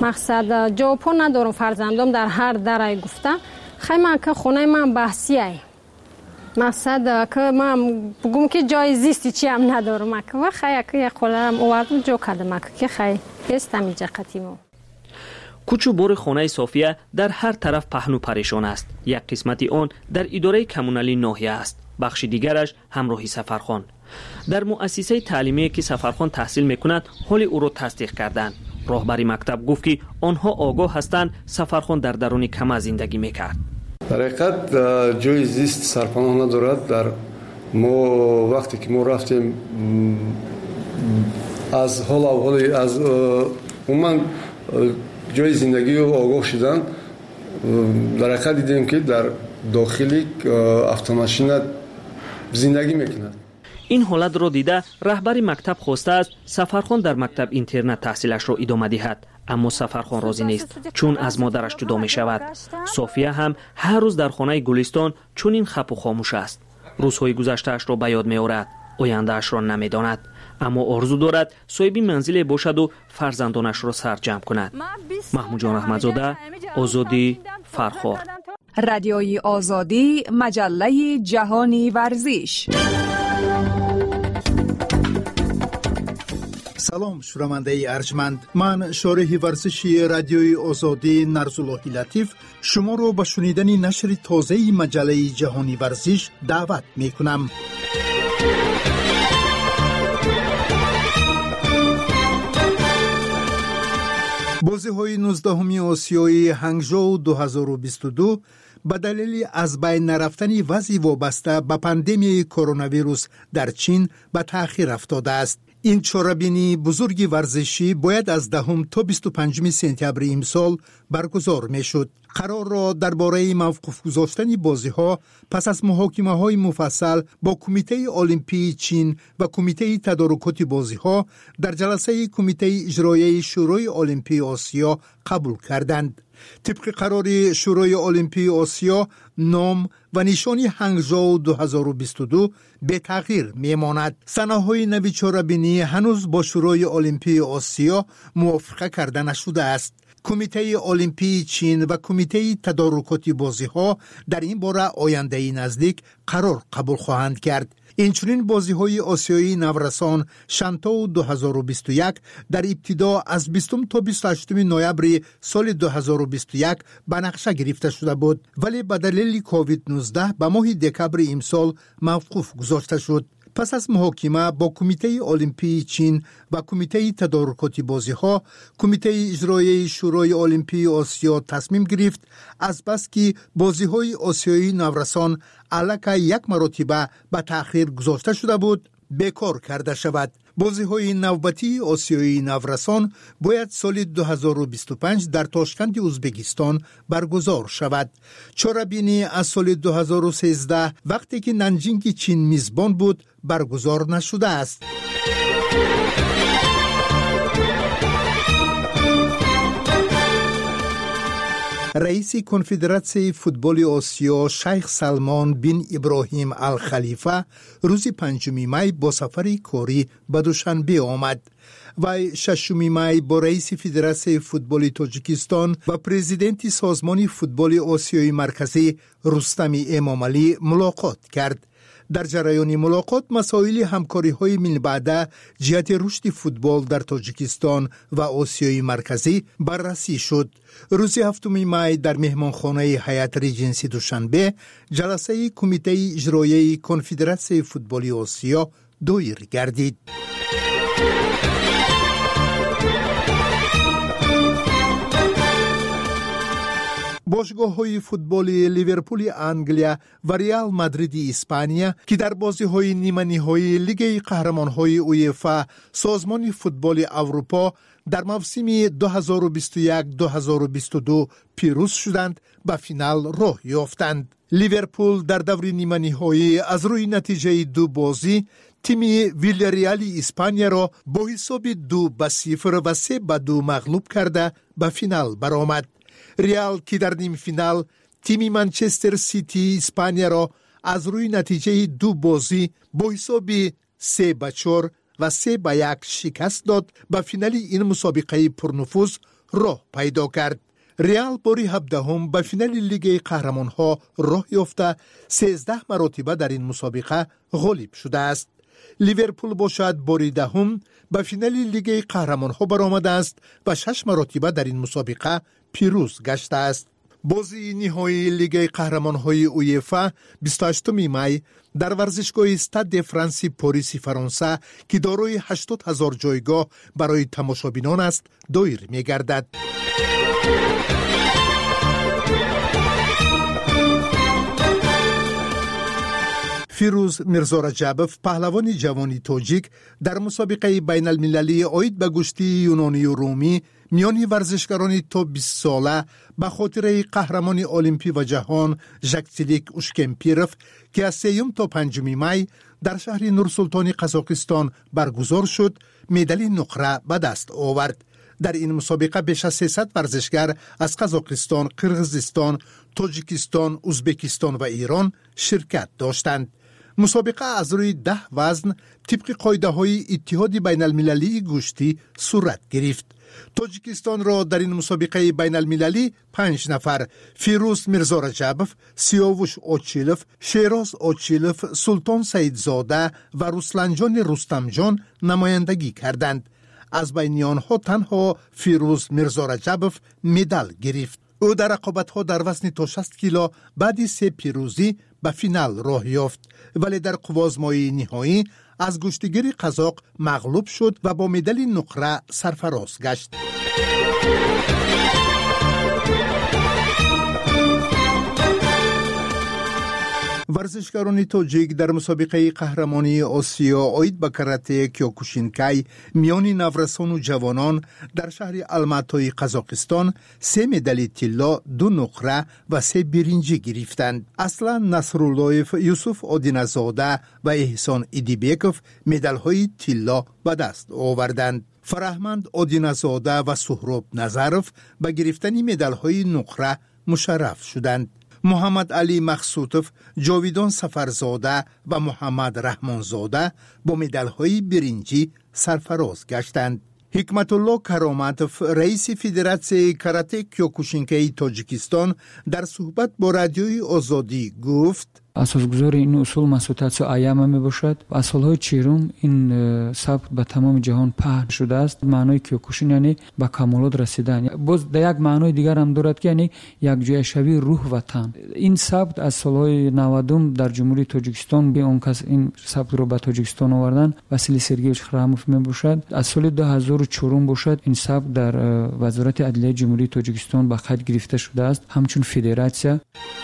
مقصد جواب ندارم فرزندم در هر درای گفتم خیلی من که خونه من بحثیه مقصد که من بگم که جای زیستی چی هم ندارم که و خیلی که خودم اوردم جو کردم که خیلی هستم اینجا قطیمو. کوچو بور خانه صوفیه در هر طرف پهن و پریشان است. یک قسمتی آن در اداره کمونالی ناحیه است. بخش دیگرش همراهی سفرخان. در مؤسسه تعلیمی که سفرخان تحصیل میکند حال او را تصدیق کردند. راهبر مکتب گفت که آنها آگاه هستند سفرخان در درون کمه زندگی میکرد. در حقیقت جای زیست سرپناه ندارد. در ما وقتی که ما رفتیم از حال اولی از عموما جای زندگی رو آگاه شدن در حقیقت دیدیم که در داخلی автомашина زندگی میکند. این حالت را دیده رهبر مکتب خواسته است سفرخان در مکتب اینترنت تحصیلش را ادامه دهد، اما سفرخان راضی نیست چون از مادرش جدا می شود. صوفیه هم هر روز در خانه گلستان چون این خپ و خاموش است. روزهای گذشته‌اش را به یاد می آورد، آینده‌اش را نمی داند، اما آرزو دارد صاحب منزل باشد و فرزندانش را سرجم کند. محمود جان احمدزاده، آزادی، فرخار. رادیوی آزادی، مجله جهانی ورزش. سلام شنونده ارجمند، من شارح ورزشی رادیوی آزادی نرزاللهی لطیف شما رو به شنیدن نشر تازه مجله جهانی ورزش دعوت می کنم. بازی‌های نوزدهمی آسیایی هنگژو دو هزار و بیست و دو به دلیل از بین نرفتن وضع وابسته به پاندمی کرونا ویروس در چین به تأخیر افتاده است. این چاره‌بینی بزرگ ورزشی باید از دهم تا بیست و پنجم سپتامبر امسال برگزار می‌شد. قرار را درباره موقوف گذاشتن بازی‌ها پس از محاکمه‌های مفصل با کمیته المپی چین و کمیته تدارکات بازی‌ها در جلسه کمیته اجرایی شورای المپی آسیا قبول کردند. طبق قرار شورای المپی آسیا نام و نشانی هنگژو دو هزار و بیست و دو به تغییر میماند. سناهای نوی چاره‌بینی هنوز با شورای المپی آسیا موافقه کرده نشده است. کمیته المپی چین و کمیته تدارکات بازی‌ها در این باره آینده نزدیک قرار قبول خواهند کرد. اینچنین بازی‌های آسیایی نورسان شانتو دو هزار و بیست و یک در ابتدا از بیستم تا بیست و هشتم نوامبر سال دو هزار و بیست و یک به نقشه گرفته شده بود، ولی به دلیل کووید نوزده به ماه دکامبر امسال موقوف گذاشته شد. پس از محاکمه با کمیته المپی چین و کمیته تدارکات بازی‌ها، کمیته اجرایی شورای المپی آسیا تصمیم گرفت از بس که بازی‌های آسیایی نورسان علاقه یک مرتبه به تأخیر گذاشته شده بود بیکار کرده شود. بازی‌های نوبتی آسیایی نورسان باید سال دو هزار و بیست و پنج در تاشکند ازبکستان برگزار شود. چاره‌بینی از سال دو هزار و سیزده وقتی که نانجینگ چین میزبان بود برگزار نشده است. رئیس کنفدراسیون فوتبال آسیا شیخ سلمان بن ابراهیم الخلیفه روز پنجم می با سفر کاری به دوشنبه آمد و ششم می با رئیس فدراسیون فوتبال تاجیکستان و پرزیدنت سازمان فوتبال آسیای مرکزی رستم امامعلی ملاقات کرد. در جریان ملاقات مسائل همکاری‌های من بعد جهت رشد فوتبال در تاجیکستان و آسیای مرکزی بررسی شد. روز هفتم می در مهمانخانه هیئت ریجنسی دوشنبه جلسه کمیته اجرایی کنفدراسیون فوتبال آسیا دایر گردید. باشگاه‌های فوتبال لیورپول انگلیا و ریال مادرید اسپانیا که در بازی‌های نیمه‌نهایی لیگ قهرمان‌های اویفا سازمان فوتبال اروپا در موسم دو هزار و بیست و یک دو هزار و بیست و دو پیروز شدند به فینال راه یافتند. لیورپول در دور نیمه‌نهایی از روی نتیجه دو بازی تیم ویلیاریال اسپانیا را با حساب دو به صفر و سه به دو مغلوب کرده به فینال برآمد. ریال که در نیم فینال تیم منچستر سیتی اسپانیا را از روی نتیجه دو بازی با حساب سه به چهار و سه به یک شکست داد به فینال این مسابقه پرنفوذ راه پیدا کرد. ریال باری هفدهم به فینال لیگ قهرمان‌ها راه یافته سیزده مرتبه در این مسابقه غالب شده است. لیورپول باشد باری دهم به فینال لیگ قهرمان‌ها برآمده است و شش مرتبه در این مسابقه پیروز گشته است. بازی نهایی لیگ قهرمان‌های اویفا بیست و هشتم می در ورزشگاه استاد فرانسی پاریس فرانسه که دارای هشتاد هزار جایگاه برای تماشابینان است دایر می‌گردد. فیروز میرزا رجبوف پهلوان جوانی تاجیک در مسابقه بین المللی عاید به گشتی یونانی و رومی میان ورزشکاران تا بیست ساله به خاطر قهرمان المپی و جهان ژاکسیلیک اوشکمپیروف که از سوم تا پنجم می در شهر نورسلطان قزاقستان برگزار شد مدال نقره به دست آورد. در این مسابقه بیش از سیصد ورزشگر از قزاقستان، قرغیزستان، تاجیکستان، ازبکستان و ایران شرکت داشتند. مسابقه از روی ده وزن طبق قاعده های اتحاد بین المللی گوشتی صورت گرفت. تاجیکستان را در این مسابقه بین المللی پنج نفر فیروز میرزا رجبوف، سیاوش آچیلوف، شیراز آچیلوف، سلطان سیدزاده و رسلنجان رستمجان نمایندگی کردند. از بین آنها تنها فیروز میرزا رجبوف مدال گرفت. او در رقابت‌ها در وزن تا شصت کیلو بعد سه پیروزی به فینال راه یافت، ولی در قوازمایی نهایی از گشتیگیر قزاق مغلوب شد و با مدال نقره سرفراز گشت. ورزشکاران تاجیک در مسابقه قهرمانی آسیا عاید به کاراته کیوکوشینکای میان نورسان و جوانان در شهر الماتای قزاقستان سه مدال طلا، دو نقره و سه برنجی گرفتند. اصلا نصراللهیف، یوسف آدینزاده و احسان ایدیبیکوف مدال‌های طلا به دست آوردند. فرهمند آدینزاده و سهراب نظروف به گرفتن مدال‌های نقره مشرف شدند. محمد علی مقصودوف، جاویدان سفرزاده و محمد رحمانزاده با مدال‌های برنجی سرفراز گشتند. حکمت الله کرامتوف، رئیس فدراسیون کاراته کیوکوشینکای تاجیکستان در صحبت با رادیوی آزادی گفت: اساسگذار این اصول مسئولیت ایام می باشد. از سالهای چهارم این سبک به تمام جهان پهن شده است. معنای کیوکوشین یعنی به کمالات رسیدن. باز در یک معنای دیگر هم دارد که یعنی یک جای شوی روح و تن. این سبک از سالهای نود در جمهوری تاجیکستان به اون کس این سبک رو به تاجیکستان آوردن واسیلی سرگیویچ خراموف می باشد. از سال دو هزار و چهار باشد این سبک در وزارت عدلیه جمهوری تاجیکستان به قید گرفته شده است. همچون فدراسیون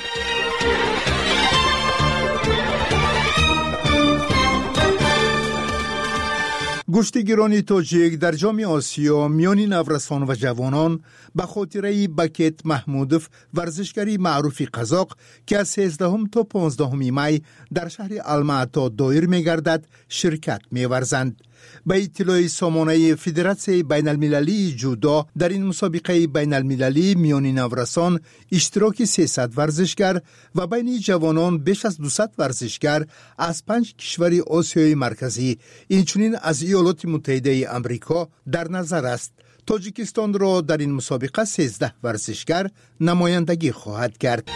گشتیگیران تاجیک در جام آسیا میان نورسان و جوانان به خاطره بکت محمودوف، ورزشکاری معروف قزاق که از سیزدهم تا پانزدهم می در شهر الماتا دایر می‌گردد شرکت می‌ورزند. به اطلاع سامانه فدراسیون بین المللی جودو در این مسابقه بین المللی میان نورسان اشتراک سیصد ورزشگر و بین جوانان بیش از دویست ورزشگر از پنج کشور آسیای مرکزی اینچنین از ایالات متحده آمریکا در نظر است. تاجیکستان را در این مسابقه سیزده ورزشگر نمایندگی خواهد کرد.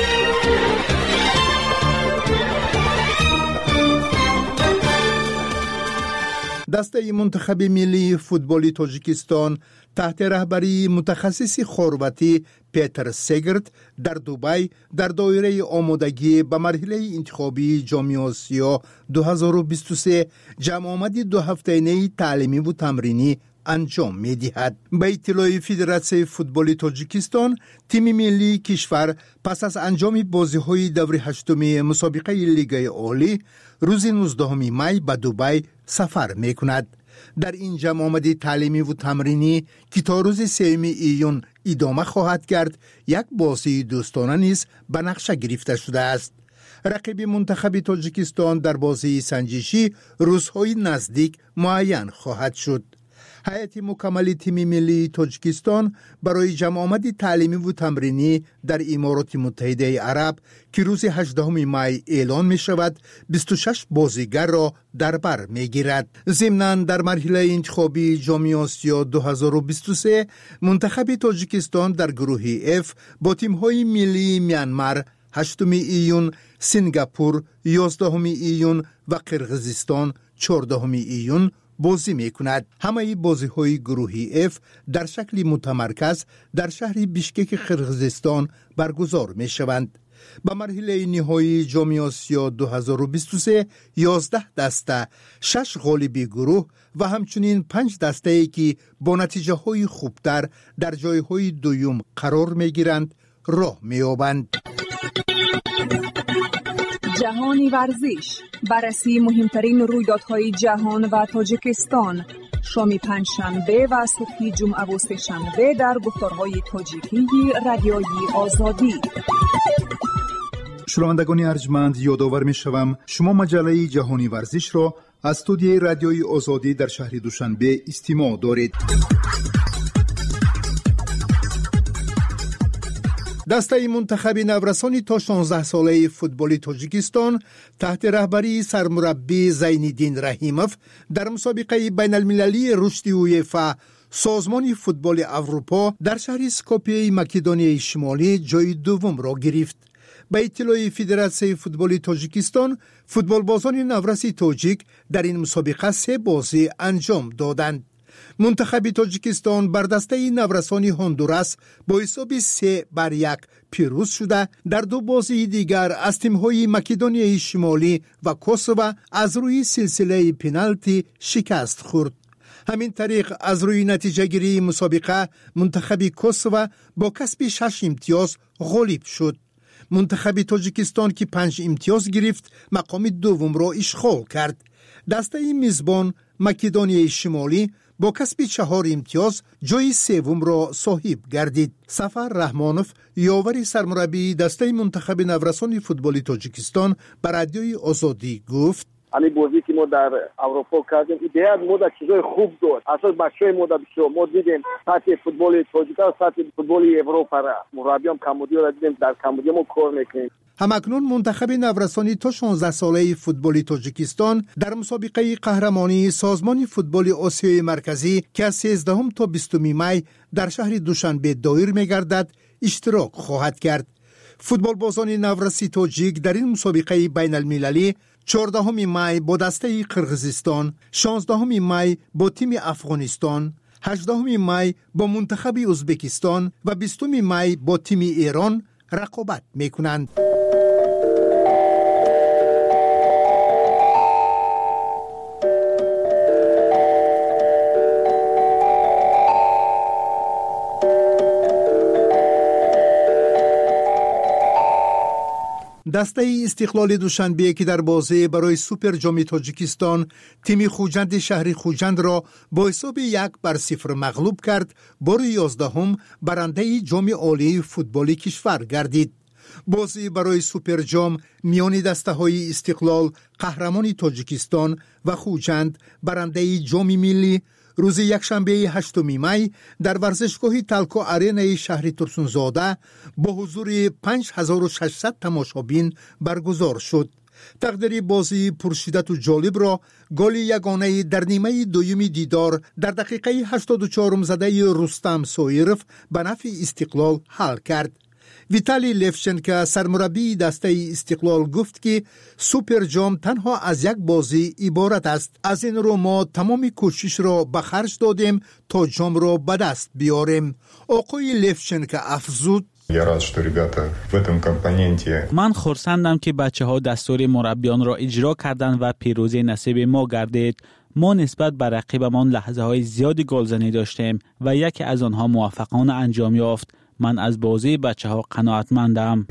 دسته منتخب ملی فوتبال تاجیکستان تحت رهبری متخصص خرواتی پیتر سگرت در دبی در دایره آمادگی به مرحله انتخابی جام آسیا دو هزار و بیست و سه جمع آمدی دو هفته‌ای تعلیمی و تمرینی انجام می دهد. به اطلاع فدراسیون فوتبال تاجیکستان تیم ملی کشور پس از انجام بازی های دور هشتم مسابقه لیگ عالی روز نوزدهم می به دبی سفر می کند. در این جمع آمدی تعلیمی و تمرینی که تا روز سوم ایون ادامه خواهد کرد یک بازی دوستانه نیز به نقشه گرفته شده است. رقیب منتخب تاجیکستان در بازی سنجشی روزهای نزدیک معین خواهد شد. هیئت مکمل تیم ملی تاجیکستان برای جمع آمد تعلیمی و تمرینی در امارات متحده عرب که روز هجدهم می اعلان می شود بیست و شش بازیگر را در بر می گیرد. ضمناً در مرحله انتخابی جام آسیا دو هزار و بیست و سه منتخب تاجیکستان در گروه اف با تیم‌های ملی میانمار هشتم ایون، سنگاپور یازدهم ایون و قرقیزستان چهاردهم ایون بازی می کند. همه بازی های گروهی اف در شکل متمرکز در شهر بیشکک قرقیزستان برگزار می شوند. به مرحله نهایی جام آسیا دو هزار و بیست و سه یازده دسته، شش غالبی گروه و همچنین پنج دسته ای که با نتیجه های خوبتر در جای های دویم قرار می گیرند راه می یابند. جهانی ورزش، بررسی مهمترین رویدادهای جهان و تاجیکستان، شام پنجشنبه و صبح جمعه و سه‌شنبه در گفتارهای تاجیکی رادیوی آزادی. شنوندگان ارجمند، یادآور می شوم شما مجله جهانی ورزش را از استودیوی رادیوی آزادی در شهر دوشنبه استماع دارید. دسته منتخب نورسانی تا شانزده ساله فوتبال تاجیکستان تحت رهبری سرمربی زینالدین رحیموف در مسابقه بین المللی رشد اویفا سازمان فوتبال اروپا در شهر اسکوپیه مکدونیای شمالی جای دوم را گرفت. به اطلاع فدراسیون فوتبال تاجیکستان، فوتبال بازان نورسی تاجیک در این مسابقه سه بازی انجام دادند. منتخب تاجیکستان بر دسته نورسانی هندوراس با حساب سه بر یک پیروز شده. در دو بازی دیگر از تیم‌های مکدونیای شمالی و کوسوو از روی سلسله پنالتی شکست خورد. همین طریق از روی نتیجه گیری مسابقه منتخب کوسوو با کسب شش امتیاز غالب شد. منتخب تاجیکستان که پنج امتیاز گرفت مقام دوم را اشغال کرد. دسته میزبان مکدونیای شمالی با کسب چهار امتیاز جای سوم را صاحب گردید. سفر رحمانوف یاور سرمربی دسته منتخب نورسان فوتبال تاجیکستان بر رادیوی آزادی گفت: علی بازی که ما در اروپا کردیم ایده ما در چیزای خوب داشت. اساس بچهای ما در بسیار ما دیدیم سطح فوتبال تاجیکستان سطح فوتبال اروپا را مربیام کمبودی را دیدیم، در کمبودی ما کار میکنیم. همکنون منتخب نورسانی تا شانزده ساله فوتبال تاجیکستان در مسابقه قهرمانی سازمان فوتبال آسیای مرکزی که از سیزدهم تا بیستم می در شهر دوشنبه دایر می‌گردد اشتراک خواهد کرد. فوتبال بازان نورسی تاجیک در این مسابقه بین المللی چهاردهم می با دسته قرقیزستان، شانزدهم می با تیم افغانستان، هجدهم می با منتخب ازبکستان و بیستم می با تیم ایران رقابت میکنند. دسته استقلال دوشنبه که در بازی برای سوپر جام تاجیکستان تیم خوجند شهر خوجند را با حساب یک بر صفر مغلوب کرد، بار یازدهم برنده جام عالی فوتبال کشور گردید. بازی برای سوپر جام میان دسته های استقلال قهرمان تاجیکستان و خوجند برنده جام ملی روز یکشنبه هشتم می در ورزشگاه تلکو آرینای شهر ترسونزاده با حضور پنج هزار و ششصد تماشابین برگزار شد. تقدیر بازی پرشدت و جالب را گل یگانه در نیمه دوم دیدار در دقیقه هشتاد و چهار زده رستم سویرف به نفع استقلال حل کرد. ویتالی لفچنکو سرمربی دسته استقلال گفت که سوپر جام تنها از یک بازی عبارت است. از این رو ما تمام کوشش را به خرج دادیم تا جام را به دست بیاریم. آقای لفچنکو افزود: من خرسندم که بچه ها دستور مربیان را اجرا کردند و پیروزی نصیب ما گردید. ما نسبت به رقیبمان لحظه های زیادی گلزنی داشتیم و یکی از آنها موفقانه انجام یافت. من از بازی بچه ها قناعتمندم.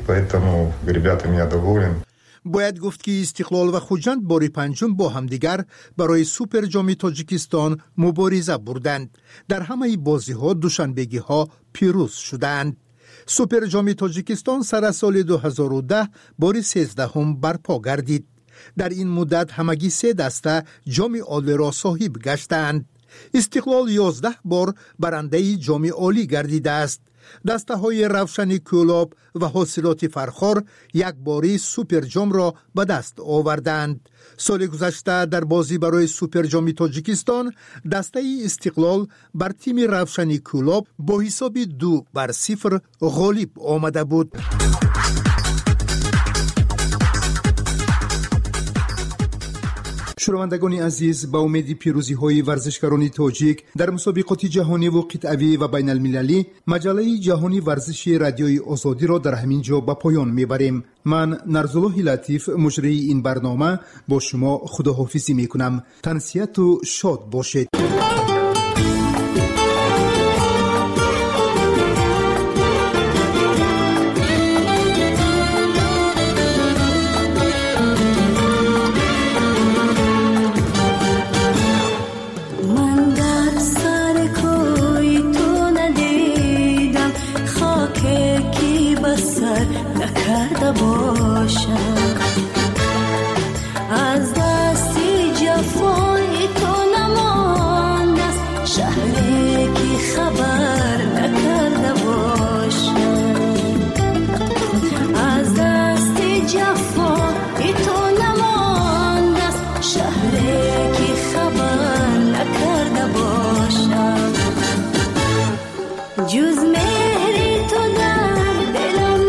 باید گفت که استقلال و خوجند باری پنجم با همدیگر برای سوپر جام تاجیکستان مبارزه بردند. در همه بازی ها دوشنبگی ها پیروز شدند. سوپر جام تاجیکستان سر سال دو هزار و ده باری سیزدهم برپا گردید. در این مدت همگی سه دسته جام عالی را صاحب گشتند. استقلال یازده بار برنده جام عالی گردیده است. دسته های روشن کولاب و حاصلات فرخار یک باری سوپر جام را به دست آوردند. سال گذشته در بازی برای سوپر جام تاجیکستان دسته استقلال بر تیم روشن کولاب با حساب دو بر صفر غالب آمده بود. شنوندگان عزیز، با امید پیروزی های ورزشکاران تاجیک در مسابقات جهانی و قطعی و بین المللی، مجله جهانی ورزشی رادیوی آزادی را در همین جا به پایان میبریم. من نرزالله لطیف مجری این برنامه با شما خداحافظی میکنم. تنسیت و شاد باشید. از دستی جفای تو نماند است، شهری که خبر نکرده باشم. از دستی جفای تو نماند است، شهری که خبر نکرده باشم. جز مهری تو در دلم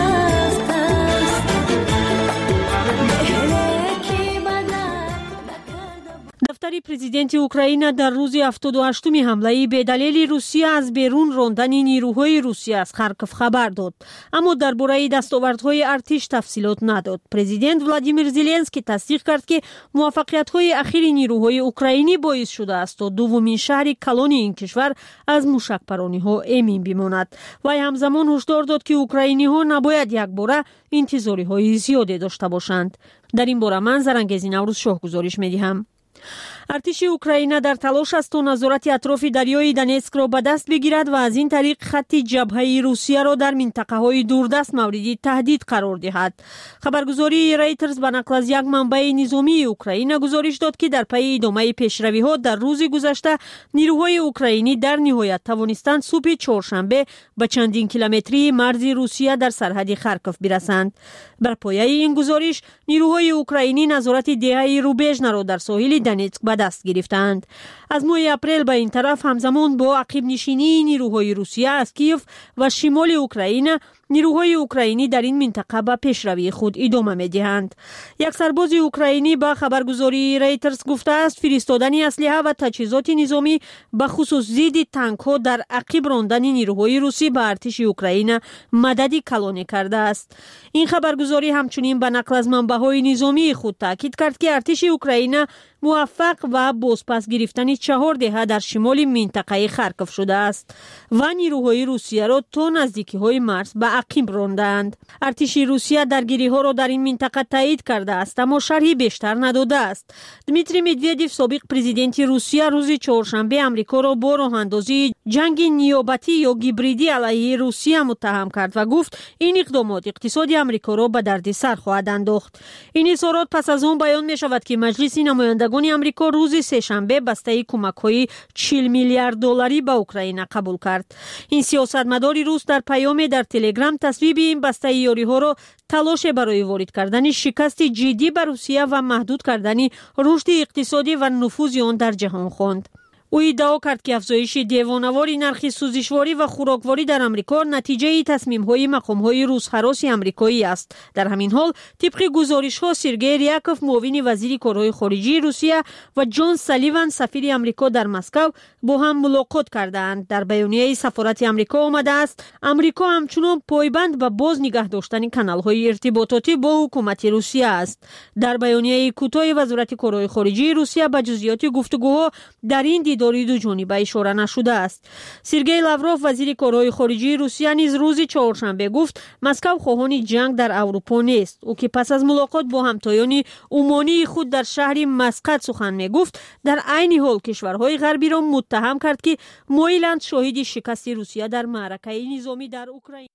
دفتر پرزیدنت اوکراین در روز هفتاد و هشتم حمله بدلیل روسیه از بیرون راندن نیروهای روسیه از خارکوف خبر داد، اما درباره دستاوردهای ارتش تفصیلات نداد. پرزیدنت ولادیمیر زلنسکی تصدیق کرد که موفقیت‌های اخیر نیروهای اوکراینی باعث شده است تا دومین شهر کلانی این کشور از موشک‌پرانی‌ها امین بماند. وی همزمان هشدار داد که اوکراینی‌ها نباید یک باره انتظاری‌های زیادی داشته باشند. در این باره من زرنگزی نوروز شاه گزارش می‌دهم. ارتش اوکراین در تلاش است تا نظارت اطراف دریای دنیسک را به دست بگیرد و از این طریق خط جبهه روسیه را در منطقه‌های دوردست مورد تهدید قرار دهد. خبرگزاری رایترز به نقل از یک منبع نظامی اوکراین گزارش داد که در پی ادامه پیشروی‌ها در روز گذشته نیروهای اوکراینی در نهایت توانستند صبح چهارشنبه به چندین کیلومتری مرز روسیه در سرحد خارکوف برسند. بر پایه این گزارش نیروهای اوکراینی نظارت دهه روبژنا را در ساحل دنیسک به دست گرفتند. از ماه اپریل به این طرف همزمان با عقب نشینی نیروهای روسیه از کیف و شمال اوکراین، نیروهای اوکراینی در این منطقه به پیشروی خود ادامه می‌دهند. یک سرباز اوکراینی با خبرگزاری رایترز گفته است فرستادن اسلحه و تجهیزات نظامی به خصوص ضد تانک‌ها در عقب راندن نیروهای روسی به ارتش اوکراین مددی کلانی کرده است. این خبرگزاری همچنین به نقل از منبع‌های نظامی خود تاکید کرد که ارتش اوکراین موفق و بازپس گرفتن چهار دهه در شمال منطقه خارکوف شده است و نیروهای روسیه را تا نزدیکی‌های مرز به عقب راندند. ارتش روسیه درگیری‌ها را در این منطقه تایید کرده است اما شرحی بیشتر نداده است. دمیتری مدودیف سابق پرزیدنت روسیه روز چهارشنبه آمریکا را با راه‌اندازی جنگ نیابتی یا گیبریدی علیه روسیه متهم کرد و گفت این اقدامات اقتصاد آمریکا را به دردسر خواهد انداخت. این اظهارات پس از آن بیان می‌شود که مجلس نمایندگان آمریکا روز سه‌شنبه بسته کمک‌های چهل میلیارد دلاری به اوکراین قبول کرد. این سیاستمدار روس در پیام در تلگرام تصویب این بسته یاری‌ها را تلاش برای وارد کردن شکست جدی بر روسیه و محدود کردن رشد اقتصادی و نفوذ آن در جهان خواند. او ادعا کرد که افزایش دیوانوار نرخ سوزشواری و خوراکواری در آمریکا نتیجه تصمیم‌های مقام‌های روس‌هراس آمریکایی است. در همین حال طبق گزارش‌ها سرگئی ریاکوف معاون وزیر کارهای خارجی روسیه و جان سالیوان سفیر آمریکا در مسکو با هم ملاقات کردند. در بیانیه سفارت آمریکا آمده است آمریکا همچنان پایبند به باز نگاه داشتن کانال‌های ارتباطاتی با حکومت روسیه است. در بیانیه کوتاه وزارت کارهای خارجی روسیه به جزئیات گفتگوها در این دیدار دو جانبه اشاره نشده است. سرگئی لاوروف وزیر کارهای خارجی روسیه نیز روز چهارشنبه گفت مسکو خواهان جنگ در اروپا نیست. او که پس از ملاقات با همتایان عمانی خود در شهر مسقط سخن میگفت، در عین حال کشورهای غربی را متهم کرد که مایلند شاهد شکست روسیه در معرکه نظامی در اوکراین.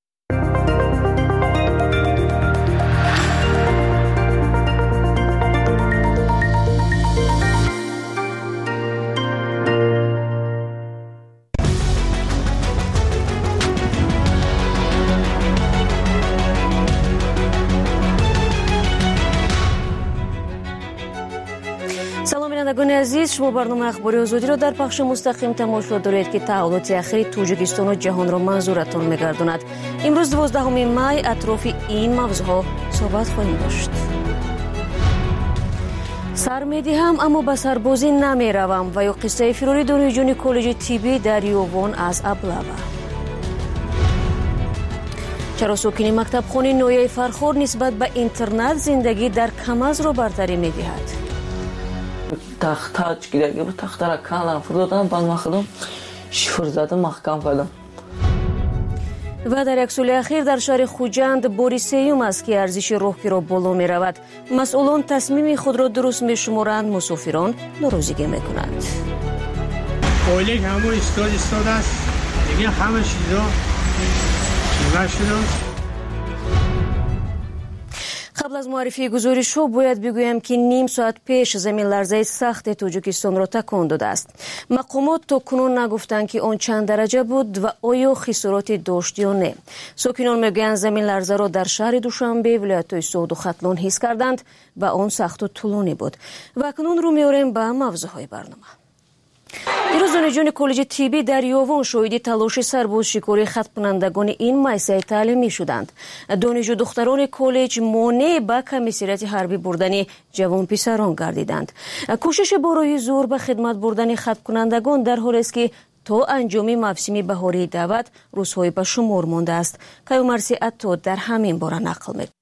thank you شنوندگان عزیز، شما برنامه اخباری آزادی را در پخش مستقیم تماشا دارید که تحولات اخیر توجیکستان و جهان را منظورتان می‌گرداند. امروز دوازدهم می اطراف این موضوعها صحبت خواهیم داشت. سر می‌دهم اما به سربازی نمی‌روم و یا قصه فراری دانشجویان کالج طبی در یووان از ابلوا. چرا ساکنین مکتبخانه نویای فرخور نسبت به اینترنت زندگی در کمز را برتری می‌دهد؟ تخت چیدگی بود، تخت را کندم فردادم بند مخدم شفر زدم محکم کردم. و در یک سال اخیر در شهر خوجند باری سیوم است که ارزش راهگیرا بالا می رود. مسئولان تصمیم خود را درست می شمارند، مسافران ناراضگی می کنند. کالج همه استاد استاد است، دیگه همه چیزا چیزا شده است. قبل از معرفی گزارش ها باید بگویم که نیم ساعت پیش زمین لرزه سخت تاجیکستان را تکان داده است. مقامات تا کنون نگفتند که آن چند درجه بود و آیا خساراتی داشت یا نه. ساکنان میگویند زمین لرزه را در شهر دوشنبه ولایت‌های سعود و ختلان حس کردند و آن سخت و طولانی بود. و اکنون رو میاریم به موضوعهای برنامه. دیروز دانشجویان کالج طبی در یووان شاهد تلاش سرباز شکاری خط کنندگان این مؤسسه تعلیمی شدند. دانشجو دختران کالج مانع به کمیسریت حربی بردن جوان پسران گردیدند. کوشش برای زور به خدمت بردن خط کنندگان در حالی است که تا انجام موسم بهاری دعوت روزهای به شمار مانده است. کیومرثی عطا در همین باره نقل می‌کند.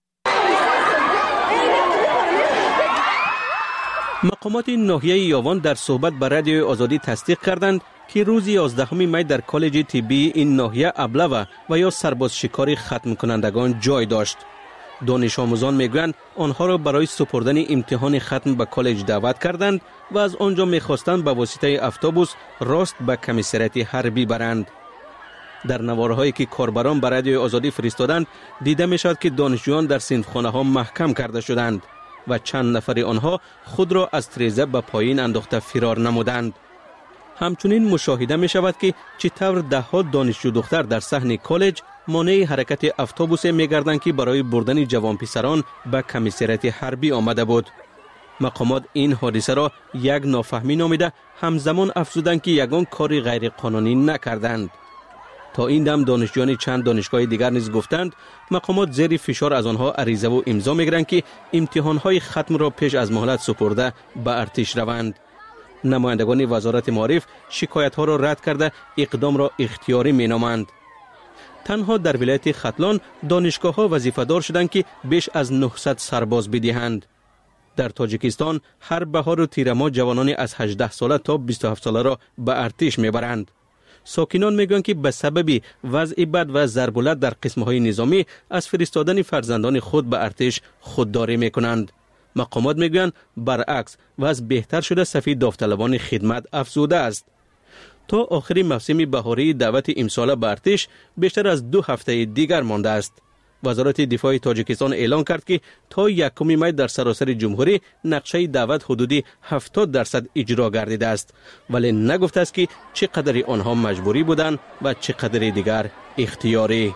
مقامات ناحیه یووان در صحبت با رادیو آزادی تصدیق کردند که روز یازدهم می در کالج طبی این ناحیه ابلوا و یا سرباز شکاری ختم کنندگان جای داشت. دانش آموزان میگویند آنها را برای سپردن امتحان ختم به کالج دعوت کردند و از آنجا میخواستند به واسطه اتوبوس راست به کمیسریت حربی برند. در نوارهایی که کاربران به رادیو آزادی فرستادند دیده میشد که دانشجویان در صنفخانه ها محکم کرده شدند و چند نفر آنها خود را از تریزه به پایین انداخته فرار نمودند. همچنین مشاهده می شود که چطور ده ها دانشجو دختر در صحن کالج مانع حرکت اتوبوس می گردند که برای بردن جوان پسران به کمیسریت حربی آمده بود. مقامات این حادثه را یک نافهمی نامیده همزمان افزودند که یگان کاری غیر قانونی نکردند. تا این دم دانشجویان چند دانشگاه دیگر نیز گفتند مقامات زیر فشار از آنها عریضه و امضا می‌گیرند که امتحان‌های ختم را پیش از مهلت سپرده به ارتش روند. نمایندگان وزارت معارف شکایت‌ها را رد کرده اقدام را اختیاری می‌نامند. تنها در ولایت ختلان دانشگاه‌ها وظیفه‌دار شدند که بیش از نهصد سرباز بدهند. در تاجیکستان هر بهار و تیر ماه جوانان از هجده ساله تا بیست و هفت ساله را به ارتش می‌برند. ساکنان میگویند که به سبب وضع بد و ضربالت در قسم‌های نظامی از فرستادن فرزندان خود به ارتش خودداری میکنند. مقامات میگویند برعکس وضع بهتر شده، صفی داوطلبان خدمت افزوده است. تا آخر موسم بهاری دعوت امسال به ارتش بیشتر از دو هفته دیگر مانده است. وزارت دفاع تاجیکستان اعلان کرد که تا یکم می در سراسر جمهوری نقشه دعوت حدودی هفتاد درصد اجرا گردیده است، ولی نگفته است که چقدر آنها مجبوری بودند و چقدر دیگر اختیاری.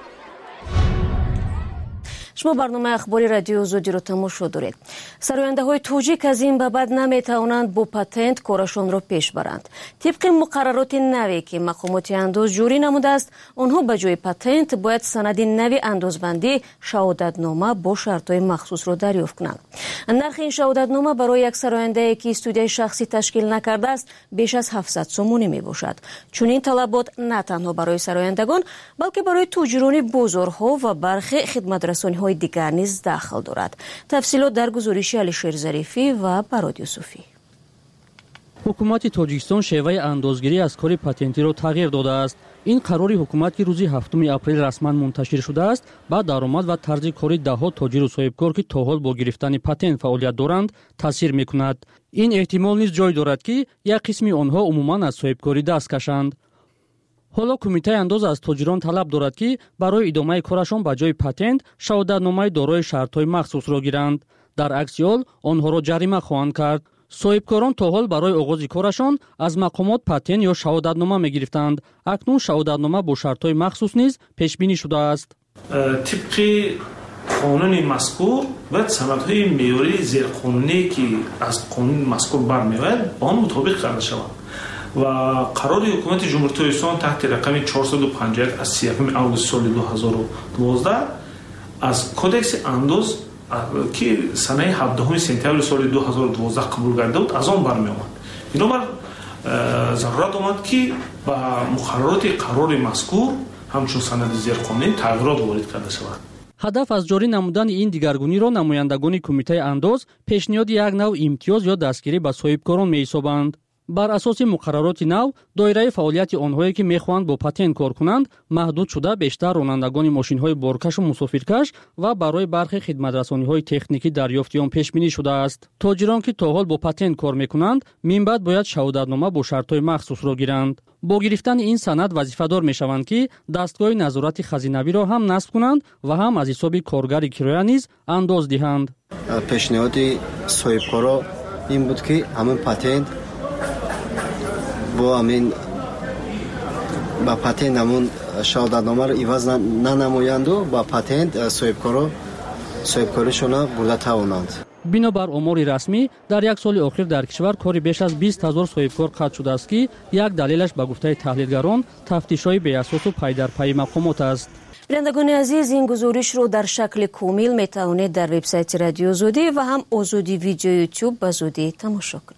شما برنامه اخباری رادیو آزادی را تماشا دارید. سراینده های توجیک از این به بعد نمی توانند با پتنت کارشان را پیش برند. طبق مقررات نوی که مقامات انداز جوری نموده است، آنها به جای پتنت باید سند نوی اندازبندی شهادتنامه با شرطهای مخصوص را دریافت کنند. نرخ این شهادتنامه برای یک سراینده که استودیوی شخصی تشکیل نکرده است بیش از هفتصد سومونی می باشد. چون این طلبات نه تنها برای سرایندگان بلکه برای تجاران بازارها و برخی خدمترسانی های دیگر نیز داخل دارد. تفصیلات در گزارش علیشیر ظریفی و براد یوسفی. حکومت تاجیکستان شیوه اندازگیری از کار پاتنتی را تغییر داده است. این قرار حکومت که روز هفتم اپریل رسما منتشر شده است با درآمد و طرز کار دهها تاجر و صاحبکار که تا حال با گرفتن پاتنت فعالیت دارند تاثیر میکند. این احتمال نیز جای دارد که یک قسمی آنها عموما از صاحبکاری دست کشند. حالا کمیته انداز از تاجران طلب دارد که برای ادامه کارشان به جای پاتنت شهادتنامه دارای شرط‌های مخصوص را گیرند. در عکس حال آنها را جریمه خواهند کرد. صاحبکاران تا حال برای آغاز کارشان از مقامات پاتنت یا شهادتنامه می‌گرفتند. اکنون شهادتنامه با شرط‌های مخصوص نیز پیش بینی شده است. طبق قانون مذکور و سندهای معیاری زیرقانونی که از قانون مذکور برمیآید با آن مطابق کرده شود و قرار حکومت جمهوری اسلامی تحت رقم چهارصد و پنجاه و یک از سی و یکم آگوست سال دو هزار و دوازده از کودکس اندوز که سنه هفدهم سپتامبر سال دو هزار و دوازده قبول گردیده بود از آن برمی آمد. بنابر ضرورت آمد که با مقررات قرار مذکور همچون سند زیرقانونی تغییرات وارد کرده شود. ҳадаф аз ҷорӣ намудани ин дигаргуниро намояндагони кумитаи андоз пешниҳоди як нав имтиёз ё дастгирӣ ба соҳибкорон меҳисобанд. бар асоси муқаррароти нав доираи фаъолияти онҳое ки мехоҳанд бо патент кор кунанд маҳдуд шуда бештар ронандагони мошинҳои боркашу мусофиркаш ва барои бархе хидматрасониҳои техникӣ дарёфти он пешбинӣ шудааст. тоҷирон ки то ҳол бо патент кор мекунанд минбаъд бояд шаҳодатнома бо шартҳои махсусро гиранд. бо гирифтани ин санад вазифадор мешаванд ки дастгоҳи назорати хазинавиро ҳам насб кунанд ва ҳам аз ҳисоби коргари кироя низ андоз диҳанд. пешниҳоди соҳибкоро ин буд ки ҳамин патент бо амин ба патент ҳамун шаҳодатномаро иваз нанамоянду ба патент соҳибкоро соҳибкоришона бурда тавонанд. бинобар омори расмӣ дар як соли охир дар кишвар кори беш аз бист ҳазор соҳибкор қатъ шудааст ки як далелаш ба гуфтаи таҳлилгарон тафтишҳои беасосу пайдарпайи мақомот аст. бинандагони азиз, ин гузоришро дар шакли комил метавонед дар вебсайти радиои озодӣ ва ҳам озодӣ видео ютуб ба зудӣ тамошо кунед.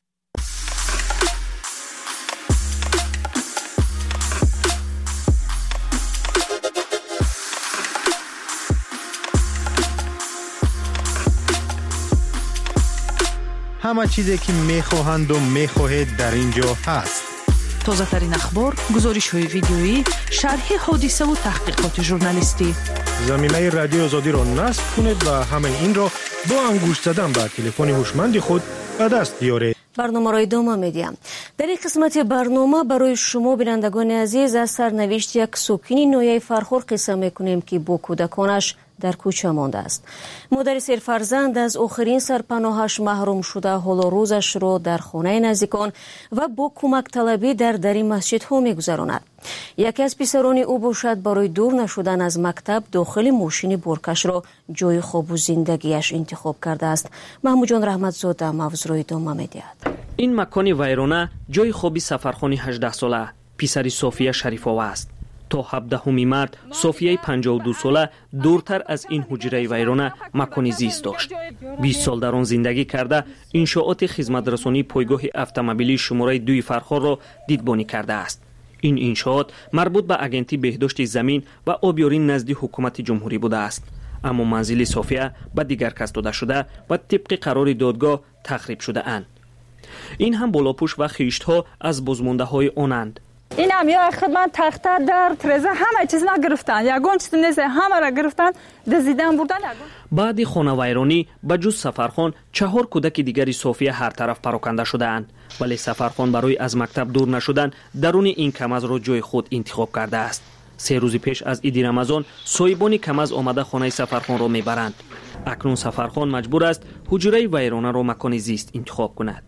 همه چیزی که میخواهند و میخواهید در اینجا هست. تازه ترین اخبار، گزارش های ویدیویی، شرح حادثه و تحقیقات ژورنالیستی. زمینه رادیو آزادی را نصب کنید و همین این را با انگشت زدن به تلفن هوشمند خود به دست بیارید. برنامه ادامه میدیم. در این قسمت برنامه برای شما بینندگان عزیز از سرنوشت یک ساکن ناحیه فرخار قصه میکنیم که با کودکانش در کوچه مانده است. مادر سرفرزند از آخرین سرپناهش محروم شده حال و روزش را در خانه نزدیکان و با کمک طلبی در در مسجدها میگذراند. یکی از پسران او باشد برای دور نشدن از مکتب داخل ماشین بارکش را جای خواب و زندگیش انتخاب کرده است. محمود جان رحمتزاده موضوع را ادامه می‌دهد. این مکان ویرانه جای خواب سفرخان هجده ساله پسر صوفیه شریف‌آوا است. تا هفدهم مارس صوفیه پنجاه و دو ساله دورتر از این حجره ویرانه مکانی زیست داشت. بیست سال در آن زندگی کرده انشاءات خدمترسانی پایگاه اتومبیلی شماره دوی فرخار را دیدبانی کرده است. این انشاءات مربوط به اجنسی بهداشت زمین و آبیاری نزد حکومت جمهوری بوده است. اما منزل صوفیه به دیگر کس داده شده و طبق قرار دادگاه تخریب شده اند. این هم بالاپوش و خیشت‌ها از بازمانده های آنند. این هم یا خدمت تختر در ترزه همه چیز ما گرفتن، یگان چیز نیست، همه را گرفتن دزدیدن بردن. بعد خانه ویرانی به جز سفرخان چهار کودک دیگری صوفیه هر طرف پراکنده شده اند، ولی سفرخان برای از مکتب دور نشدن درون این کمز را جای خود انتخاب کرده است. سه روز پیش از عید رمضان صاحبان کمز آمده خانه سفرخان را میبرند. اکنون سفرخان مجبور است حجره ویرانه را مکان زیست انتخاب کند.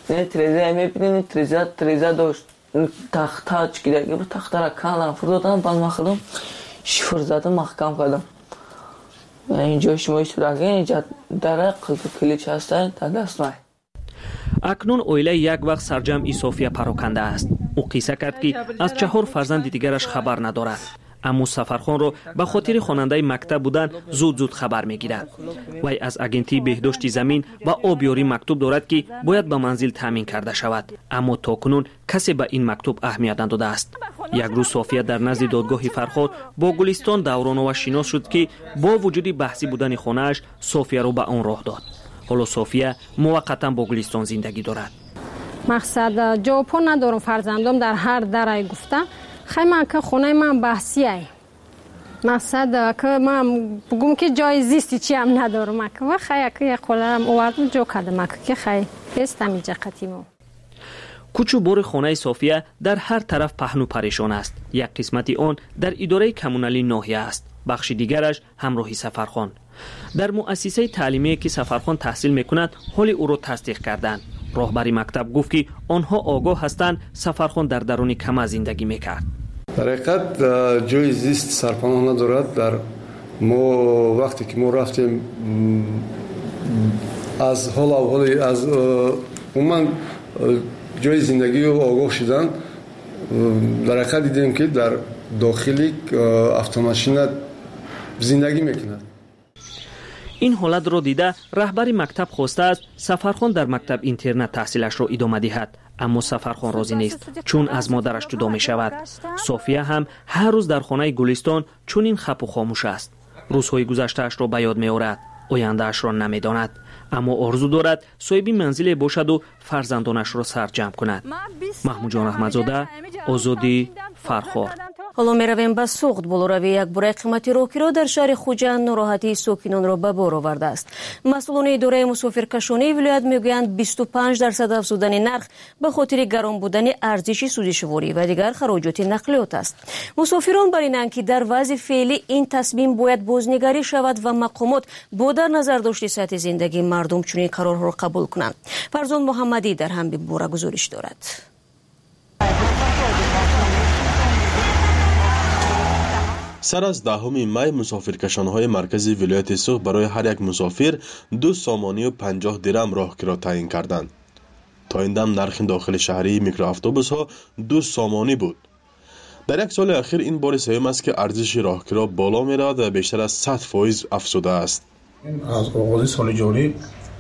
ترزه میبینید ترزه ترزه داشت. تخته چکیدگی بود، تخته را کندم فردادم بند کردم، شفر زدم محکم کردم. اینجا شما سوراخ اینجا در کلیچ هستن تا دست نای. اکنون اویله یک وقت سرجمع صوفیه پراکنده است. او قصه کرد که از چهار فرزند دیگرش خبر ندارد. اما سفرخان را به خاطر خواننده مکتب بودن زود زود خبر میگیرد. وی از اجنسی بهداشت زمین و آبیاری مکتوب دارد که باید به منزل تامین کرده شود، اما تاکنون کسی به این مکتوب اهمیت نداده است. یک روز صوفیه در نزد دادگاه فرخار با گلستان دورانو شناس شد که با وجود بحثی بودن خانه‌اش صوفیه را به آن راه داد. حالا صوفیه موقتا با گلستان زندگی دارد. مقصد جواب ندارم، فرزندم در هر درای گفتم خیلی که خونه من بحثیه. مقصد که من بگم که جای زیستی چی هم ندارم که و خیلی که خودم آوردم جو کردم که خیلی بیست همیجا قطیمو. کوچو بور خانه صوفیه در هر طرف پهن و پریشان است. یک قسمتی آن در اداره کمونالی ناحیه است، بخش دیگرش همراهی سفرخان. در مؤسسه تعلیمی که سفرخان تحصیل میکند حال او را تصدیق کردند. راهبری مکتب گفت که آنها آگاه هستند سفرخان در درون کمه زندگی میکرد. در حقیقت جای زیست سرپناه ندارد. در ما وقتی که ما رفتیم از حال اولی از عموما جای زندگی رو آگاه شدن، در حقیقت دیدیم که در داخلی автомашина زندگی میکنند. این حالت را دیده رهبر مکتب خواسته است سفرخان در مکتب اینترنت تحصیلش را ادامه دهد، اما سفرخان راضی نیست چون از مادرش جدا می شود. صوفیه هم هر روز در خانه گلستان چون این خپ و خاموش است. روزهای گذشته‌اش را به یاد می آورد، آینده‌اش را نمی‌داند، اما آرزو دارد صاحب منزل باشد و فرزندانش را سرجم کند. محمود جان احمدزاده، آزادی، فرخار. حالا میرویم به سوخت. بلوروی یک باره قیمتی راهکرا در شهر خوجند ناراحتی ساکنان را به بار آورده است. مسئولان اداره مسافرکشانی ولایت میگویند بیست و پنج درصد افزودن نرخ به خاطر گران بودن ارزش سوزشواری و دیگر خراجات نقلیات است. مسافران بر اینند که در وضع فعلی این تصمیم باید بازنگری شود و مقامات با در نظر داشت سطح زندگی مردم چنین قرارها را قبول کنند. فرزان محمدی در همین باره گزارش دارد. سر از دهم می مسافرکشان‌های مرکزی ولایت سوخت برای هر یک مسافر دو سامانی و پنجاه درم راهکرا تعیین کردند. تا این دم نرخ داخل شهری میکرواتوبوس‌ها دو سامانی بود. در یک سال اخیر این بار سوم است که ارزش راهکرا بالا می‌رود و بیشتر از صد درصد افزوده است. از آغاز سال جاری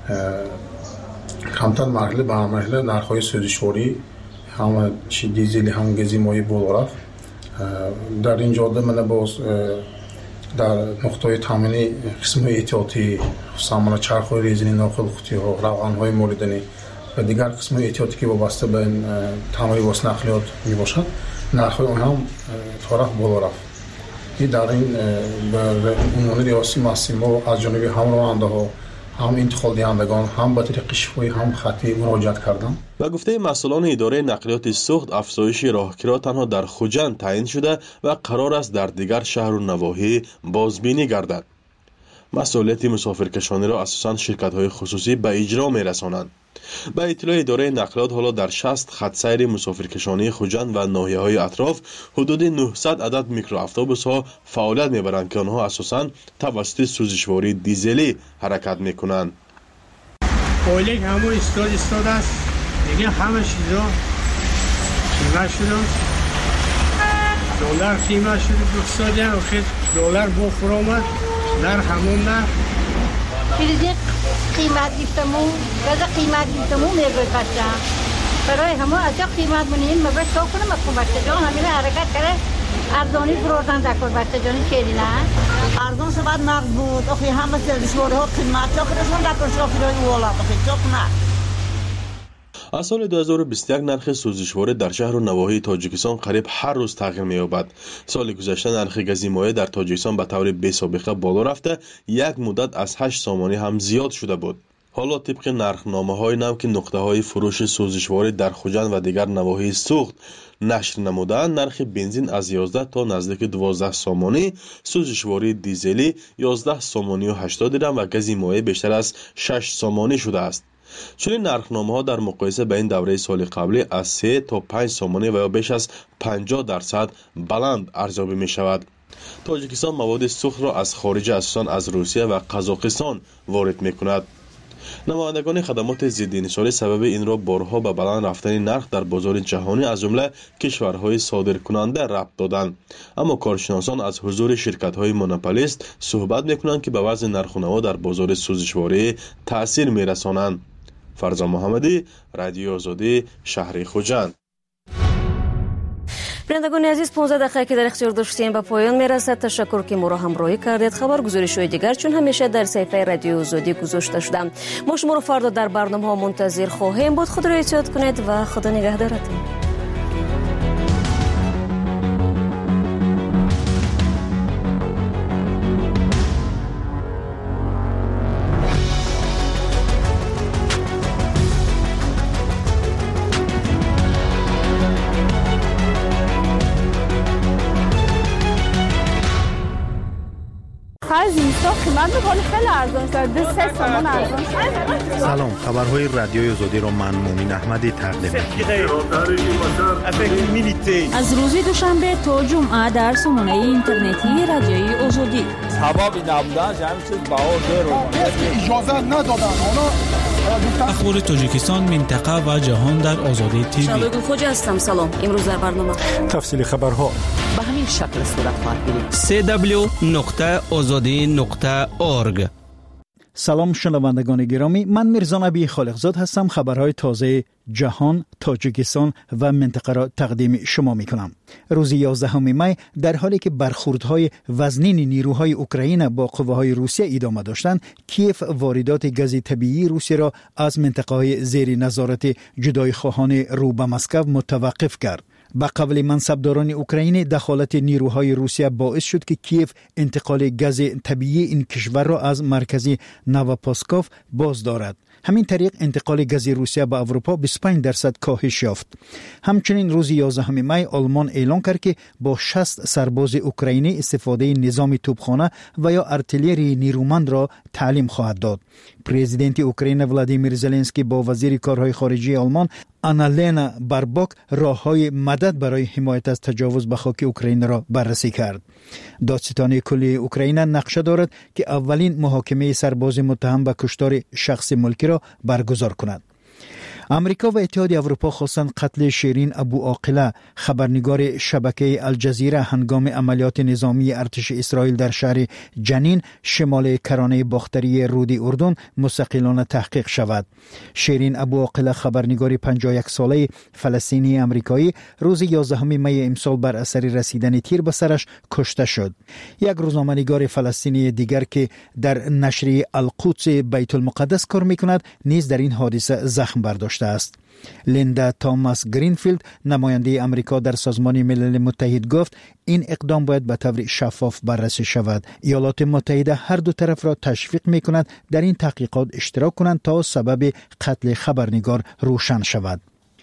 کمتر مرحله به مرحله نرخ‌های سوزشواری هم چی دیزل هم گازی مایع بالا رفت. در این جاده من باز در نقطه تامینی قسم احتیاطی سامان چرخ‌های ریزنی ناقل قوطی‌ها، روغن‌های موردنی و دیگر قسم احتیاطی که وابسته به تامین واسه نقلیات میباشد نرخ‌های آن هم طرف بالا رفت. این در این به عنوان ریاسی ماسیمو از جانب هم راننده‌ها هم انتقال دهندگان هم به طریق شفاهی هم خطی مراجعت کردم. و گفته مسئولان اداره نقلیات سوخت افزایش راهکرا تنها در خوجند تعیین شده و قرار است در دیگر شهر و نواحی بازبینی گردد. مسئولیت مسافرکشانی را اساساً شرکت‌های خصوصی به اجرا می‌رسانند. به اطلاع اداره نقلیات حالا در شصت خط سیر مسافرکشانی خوجند و ناحیه‌های اطراف حدود نهصد عدد میکرواتوبوس‌ها فعالیت می‌برند که آنها اساساً توسط سوزشواری دیزلی حرکت می‌کنند. اولیک همون استاد استاد است. دیگه همه چیزا قیمت شده. دلار قیمت شده دوستاده و خیلی دلار بخور آمد در همون نه. فریزی قیمت دیفتمون گذا قیمت دیفتمون میگوی کشم برای همون از جا قیمت منین مبرد شو کنم اکو بسته جان همین حرکت کرده ارزانی فروردن دکر بسته جانی چیلی نه ارزان سباد نقد بود اخی همه سلشواره ها قیمت چا کنشون دکر شافیرهای والا اخی چاک نه. از سال دو هزار و بیست و یک نرخ سوزشواره در شهر و نواحی تاجیکستان قریب هر روز تغییر می‌یابد. سال گذشته نرخ گازی مایع در تاجیکستان به طور بی‌سابقه بالا رفته یک مدت از هشت سامانی هم زیاد شده بود. حالا طبق نرخنامه‌های نو که نقطه‌های فروش سوزشواره در خوجند و دیگر نواحی سوخت نشر نمودند، نرخ بنزین از یازده تا نزدیک دوازده سامانی، سوزشواری دیزلی یازده سامانی و هشتاد درم و گازی مایع بیشتر از شش سامانی شده است. چنین نرخنامه‌ها در مقایسه با این دوره سال قبلی از سه تا پنج سامانی و یا بیش از پنجاه درصد بلند ارزیابی می‌شود. تاجیکستان مواد سوخت را از خارج اساساً از روسیه و قزاقستان وارد می‌کند. نمایندگان خدمات ضد انحصاری سبب این را بارها به بلند رفتن نرخ در بازار جهانی از جمله کشورهای صادرکننده ربط دادند، اما کارشناسان از حضور شرکت‌های مونوپولیست صحبت می‌کنند که به وضع نرخ و نما در بازار سوزشواری تأثیر می‌رسانند. فرزان محمدی، رادیو آزادی، شهر خوجند. بینندگان عزیز، پانزده دقیقه که در اختیار داشتیم به پایان میرسد. تشکر که ما را همراهی کردید. خبر گزارش‌های دیگر چون همیشه در صفحه رادیو آزادی گذاشته شده. ما شما را فردا در برنامه‌ها منتظر خواهیم بود. خود را احتیاط کنید و خدا نگهدارتون. سلام، خبرهای رادیوی آزادی را من مومن احمدی تقدیم از روز دوشنبه تا جمعه در سامانه اینترنتی رادیوی آزادی آزادی. سبب نبودنش همین چیز باور داره. اجازه ندادن اونا. اخبار تاجیکستان، منطقه و جهان در آزادی تیوی. شبگون خوجا هستم. سلام. امروز در برنامه تفصیل خبرها به همین شکل صورت خواهد گرفت. سه دبلیو نقطه آزادی نقطه اورگ. سلام شنوندگان گرامی، من میرزا نبی خالقزاد هستم. خبرهای تازه جهان، تاجیکستان و منطقه را تقدیم شما می کنم. روز یازدهم می در حالی که برخوردهای وزنین نیروهای اوکراین با قوه‌های روسیه ادامه داشتند، کیف واردات گاز طبیعی روسیه را از منطقه‌های زیر نظارت جدای خواهان رو به مسکو متوقف کرد. با قبل منصبداران اوکراین، دخالت نیروهای روسیه باعث شد که کیف انتقال گاز طبیعی این کشور را از مرکز نووپاسکوف باز دارد. همین طریق انتقال گاز روسیه به اروپا بیست و پنج درصد کاهش یافت. همچنین روز یازدهم می آلمان اعلام کرد که با شصت سرباز اوکراینی استفاده نظام توپخانه و یا ارتلری نیرومند را تعلیم خواهد داد. پرزیدنت اوکراین ولادیمیر زلنسکی با وزیر کارهای خارجه آلمان آنالینا بارباک راههای مدد برای حمایت از تجاوز به خاک اوکراین را بررسی کرد. دادستانی کلی اوکراین نقشه دارد که اولین محاکمه سرباز متهم به کشتار شخص ملکی را برگزار کند. امریکا و اتحاد اروپا خواستند قتل شیرین ابو عاقله، خبرنگار شبکه الجزیره، هنگام عملیات نظامی ارتش اسرائیل در شهر جنین شمال کرانه باختری رود اردن مستقلانه تحقیق شود. شیرین ابو عاقله، خبرنگار پنجاه و یک ساله فلسطینی امریکایی، روز یازدهم می امسال بر اثر رسیدن تیر به سرش کشته شد. یک روزنامه‌نگار فلسطینی دیگر که در نشریه القدس بیت المقدس کار می‌کند نیز در این حادثه زخم برداشت است. لیندا توماس گرینفیلد، نماینده امریکا در سازمان ملل متحد، گفت این اقدام باید به طور شفاف بررسی شود. ایالات متحده هر دو طرف را تشویق می‌کند در این تحقیقات اشتراک کنند تا سبب قتل خبرنگار روشن شود.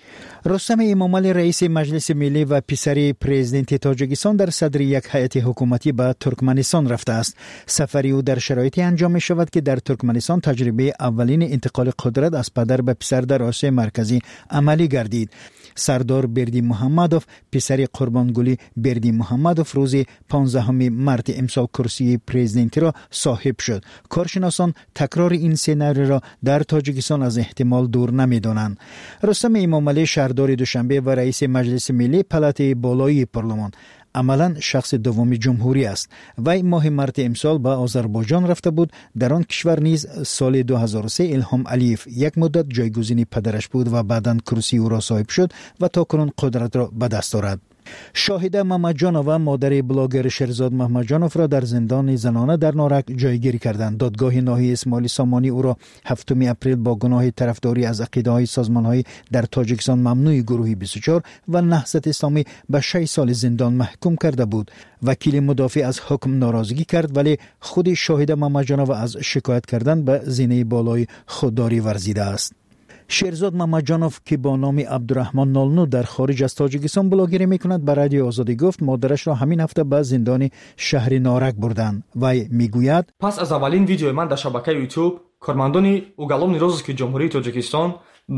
رستم امامعلی، رئیس مجلس ملی و پسر پرزیدنت تاجیکستان، در صدر یک هیئت حکومتی به ترکمنستان رفته است. سفری او در شرایطی انجام می شود که در ترکمنستان تجربه اولین انتقال قدرت از پدر به پسر در آسیا مرکزی عملی گردید. سردار بردی محمدوف، پسر قربانگلی بردی محمدوف، روز پانزدهم مارس امسال کرسی پرزیدنتی را صاحب شد. کارشناسان تکرار این سناریو را در تاجیکستان از احتمال دور نمی‌دانند. رستم امامعلی، شهردار دوشنبه و رئیس مجلس ملی پلات بالای پارلمان، عملاً شخص دوم جمهوری است. وی ماه مارس امسال به آذربایجان رفته بود. در آن کشور نیز سال دو هزار و سه الهام علیف یک مدت جایگزین پدرش بود و بعداً کرسی او را صاحب شد و تاکنون قدرت را به دست دارد. شاهده محمدجانوف، مادر بلاگر شهرزاد محمدجانوف، را در زندان زنانه در نارک جایگیری کردند. دادگاه ناحیه اسماعیل سامانی او را هفتم اپریل با گناه طرفداری از عقیده‌های سازمان‌های در تاجیکستان ممنوع گروهی بیست و چهار و نهضت اسلامی به شش سال زندان محکوم کرده بود. وکیل مدافع از حکم ناراضگی کرد، ولی خود شاهده محمدجانوف از شکایت کردن به زینه بالای خودداری ورزیده است. شهرزاد محمدجانوف که با نام عبدالرحمن نالنو در خارج از تاجیکستان بلاگری میکند، به رادیو آزادی گفت مادرش را همین هفته به زندان شهر نارک بردند. وی میگوید پس از اولین ویدیوی من در شبکه یوتیوب، کارمندان уголовный розыск جمهوری تاجیکستان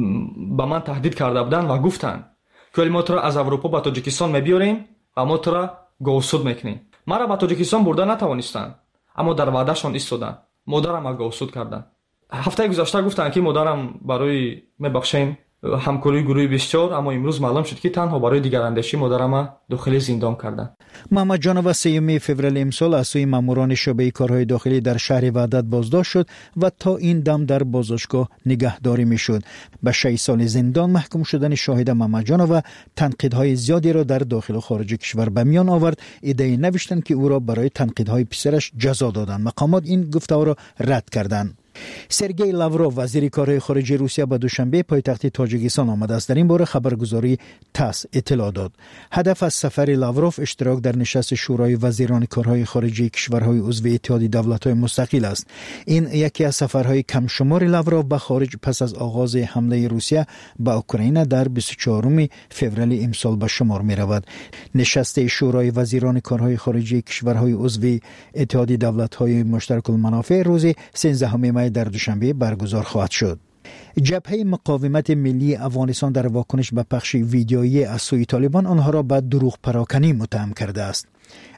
به من تهدید کرده بودند و گفتند که ما تو را از اروپا به تاجیکستان میبیاریم و ما تو را گوسود میکنیم. مرا به تاجیکستان برده نتوانستند، اما در وعدهشان ایستادند. مادرم گوسود کردند. هفته گذشته گفتن که مادرم برای میبخشین همکاری گروه بیست و چهار، اما امروز معلوم شد که تنها برای دیگر اندیشی مادرم داخل زندان کردند. محمدجانوف سوم فوریه امسال از سوی ماموران شعبه کارهای داخلی در شهر وحدت بازداشت شد و تا این دم در بازداشتگاه نگهداری میشد. به شش سال زندان محکوم شدن شاهد محمدجانوف تنقیدهای زیادی را در داخل و خارج کشور به میان آورد. ایده نوشتند که او را برای تنقیدهای پسرش جزا دادند. مقامات این گفتار را رد کردند. سرگئی لاوروف، وزیر کارهای خارجه روسیه، به دوشنبه پایتخت تاجیکستان آمده است. در این باره خبرگزاری تاس اطلاع داد. هدف از سفر لاوروف اشتراک در نشست شورای وزیران کارهای خارجه کشورهای عضو اتحاد دولت‌های مستقل است. این یکی از سفرهای کم شمار لاوروف به خارج پس از آغاز حمله روسیه به اوکراین در بیست و چهارم فوریه امسال به شمار می رود. نشست شورای وزیران کارهای خارجه کشورهای عضو اتحاد دولت‌های مشترک المنافع روز سیزدهم می در دوشنبه برگزار خواهد شد. جبهه مقاومت ملی افغانستان در واکنش به پخش ویدیویی از سوی طالبان آنها را به دروغ پراکنی متهم کرده است.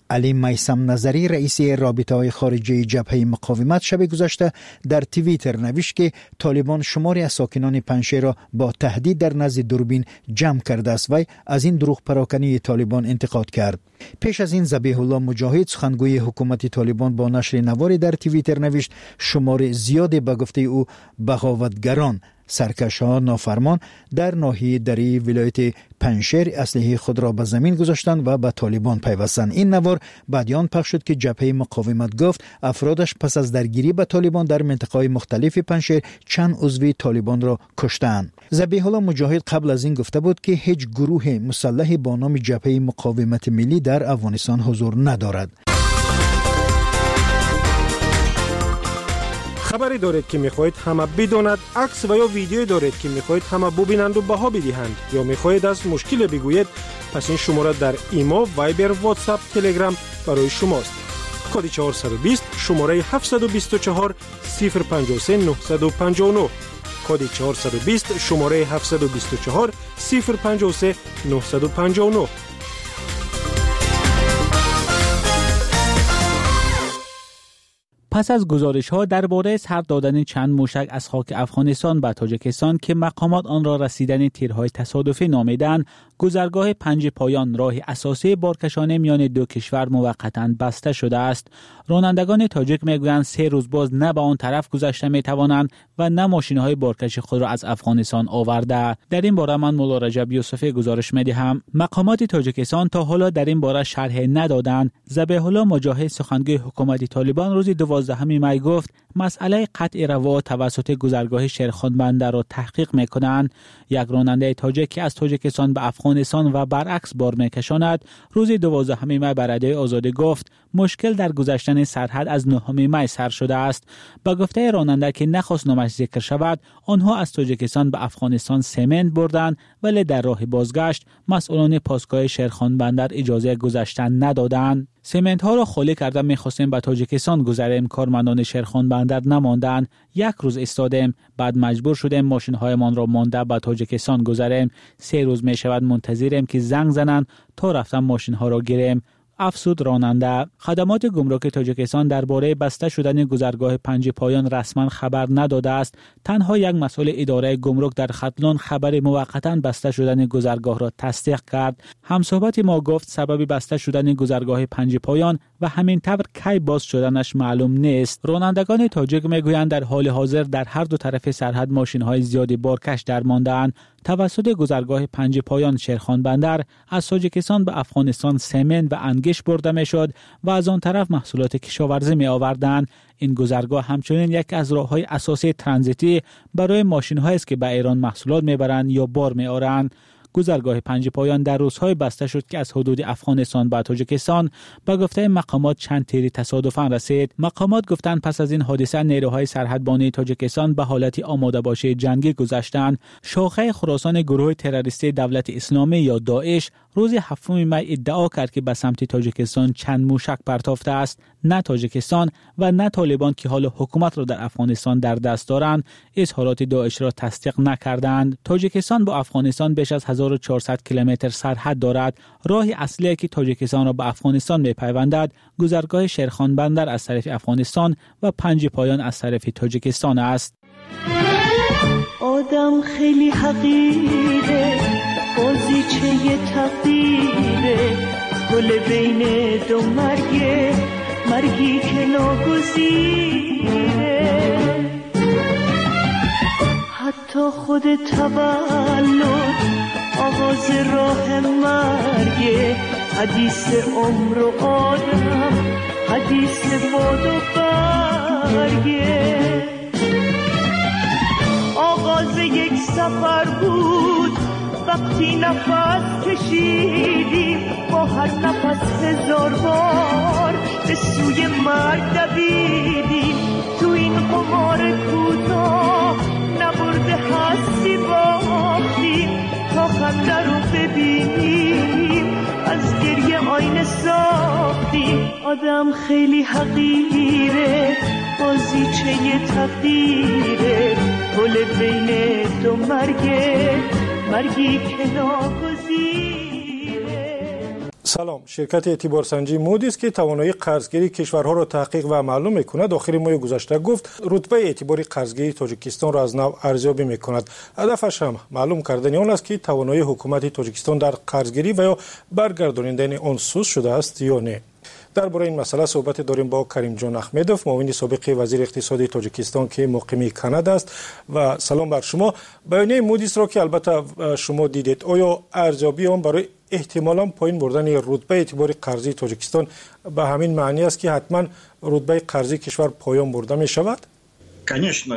علی میثم نظری رئیس رابطه‌های خارجی جبهه مقاومت شب گذشته در توییتر نوشت که طالبان شماری از ساکنان پنجشیر را با تهدید در نزد دوربین جمع کرده است و از این دروغ پراکنی طالبان انتقاد کرد. پیش از این ذبیح الله مجاهد سخنگوی حکومت طالبان با نشر نواری در توییتر نوشت شمار زیادی به گفته او بغاوتگران سرکش‌ها نافرمان در ناحیه دری ولایت پنجشیر اسلحه خود را به زمین گذاشتند و به طالبان پیوستند. این نوار بعد آن پخش شد که جبهه مقاومت گفت افرادش پس از درگیری با طالبان در مناطق مختلف پنجشیر چند عضو طالبان را کشتند. ذبیح الله مجاهد قبل از این گفته بود که هیچ گروه مسلح با نام جبهه مقاومت ملی در افغانستان حضور ندارد. خبری دارید که میخواهید همه بداند، عکس و یا ویدیویی دارید که میخواهید همه ببینند و بها بدهند یا میخواهید از مشکل بگویید، پس این شماره در ایما، وایبر، واتساپ، تلگرام برای شماست. کد چهارصد و بیست شماره هفتصد و بیست و چهار صفر پنجاه و سه نهصد و پنجاه و نه. کد چهارصد و بیست شماره هفتصد و بیست و چهار صفر پنجاه و سه نهصد و پنجاه و نه. پس از گزارش‌ها درباره سر دادن چند موشک از خاک افغانستان به تاجیکستان که مقامات آن را رسیدن تیرهای تصادفی نامیدند، گذرگاه پنج پایان راه اساسی بارکشانه میان دو کشور موقتاً بسته شده است. رانندگان تاجیک میگویند سه روز باز نه به آن طرف گذشته میتوانند و نه ماشین‌های بارکش خود را از افغانستان آورده. در این باره من مولا رجب یوسفی گزارش می‌دهم. مقامات تاجیکستان تا حالا در این باره شرح ندادند. ذبیح الله مجاهد سخنگوی حکومت طالبان روز دوازدهم می گفت مسئله قطع روا توسط گذرگاه شیرخان بندر را تحقیق میکنند. یک راننده تاجیک که از تاجیکستان به افغانستان و برعکس بار میکشاند روز دوازدهم می بر رادیوی آزادی گفت مشکل در گذشتن سرحد از نهم می سر شده است. با گفته راننده که نخواست نامش ذکر شود، آنها از تاجیکستان به افغانستان سمنت بردند ولی در راه بازگشت مسئولان پاسگاه شیرخان بندر اجازه گذشتن ندادند. سمنت ها را خالی کرده می‌خواستیم به تاجیکستان گذریم، کارمندان شیرخان بندر نماندند. یک روز ایستادیم، بعد مجبور شدیم ماشین هایمان را مانده به تاجیکستان گذریم. سه روز می شود منتظریم که زنگ زنند تا رفتن ماشین ها را گیریم. افسود راننده. خدمات گمرک تاجیکستان درباره بسته شدن گذرگاه پنج پایان رسما خبر نداده است. تنها یک مسئول اداره گمرک در ختلان خبر موقتا بسته شدن گذرگاه را تصدیق کرد. همصحبت ما گفت سبب بسته شدن گذرگاه پنج پایان و همین طور کی باز شدنش معلوم نیست. رانندگان تاجیک میگویند در حال حاضر در هر دو طرف سرحد ماشین‌های زیادی بارکش درمانده‌اند. توسط گذرگاه پنج پایان شیرخان بندر از تاجیکستان به افغانستان سمنت و انگشت برده میشد و از آن طرف محصولات کشاورزی می آوردند. این گذرگاه همچنین یک از راه‌های اساسی ترانزیتی برای ماشین‌هایی است که به ایران محصولات میبرند یا بار میآورند. گذرگاه پنج پایان در روزهای بسته شد که از حدود افغانستان به تاجیکستان به گفته مقامات چند تیری تصادفاً رسید. مقامات گفتند پس از این حادثه نیروهای سرحدبانی تاجیکستان به حالت آماده باشی جنگی گذاشتند. شاخه خراسان گروه تروریستی دولت اسلامی یا داعش روز هفتم می ادعا کرد که به سمت تاجیکستان چند موشک پرتافته است. نه تاجیکستان و نه طالبان که حال حکومت را در افغانستان در دست دارند اظهارات داعش را تصدیق نکردند. تاجیکستان با افغانستان بیش از هزار و چهارصد کیلومتر سرحد دارد. راه اصلی که تاجیکستان را به افغانستان می‌پیوندد گذرگاه شیرخان بندر از طرف افغانستان و پنج پایان از طرف تاجیکستان است. آدم خیلی حقیره، بازیچه تقدیره، گل بین دو مرگه، مرگی که ناگزیره. حتی خود تولد آغاز راه مرگه، حدیث عمر و آدم، حدیث باد و برگه. آغاز یک سفر بود وقتی نفس کشیدیم، با هر نفس هزار بار به سوی مرگ دویدیم. تو این قمار کوتاه نبرده هستی باختیم، تا خنده رو ببینیم از گریه آینه ساختیم. آدم خیلی حقیره، بازیچه تقدیره، گل بین دو مرگه، مرگی که ناگزیره. سلام. شرکت اعتبارسنجی مودیس که توانایی قرضگیری کشورها را تحقیق و معلوم می‌کند آخر ماه گذشته گفت رتبه اعتباری قرضگیری تاجیکستان را از نو ارزیابی می‌کند. هدفش هم معلوم کردن آن است که توانایی حکومت تاجیکستان در قرضگیری و یا برگردانیدن آن سست شده است یا نه. درباره این مسئله صحبت داریم با کریم جان احمدوف، معاون سابق وزیر اقتصادی تاجیکستان که مقیم کانادا است. و سلام بر شما. بیانیه مودیس را که البته شما دیدید، آیا ارزیابی آن برای احتمالاً پایین بردن رتبه اعتباری قرضی تاجیکستان به همین معنی است که حتما رتبه قرضی کشور پایان برده می شود؟ Конечно,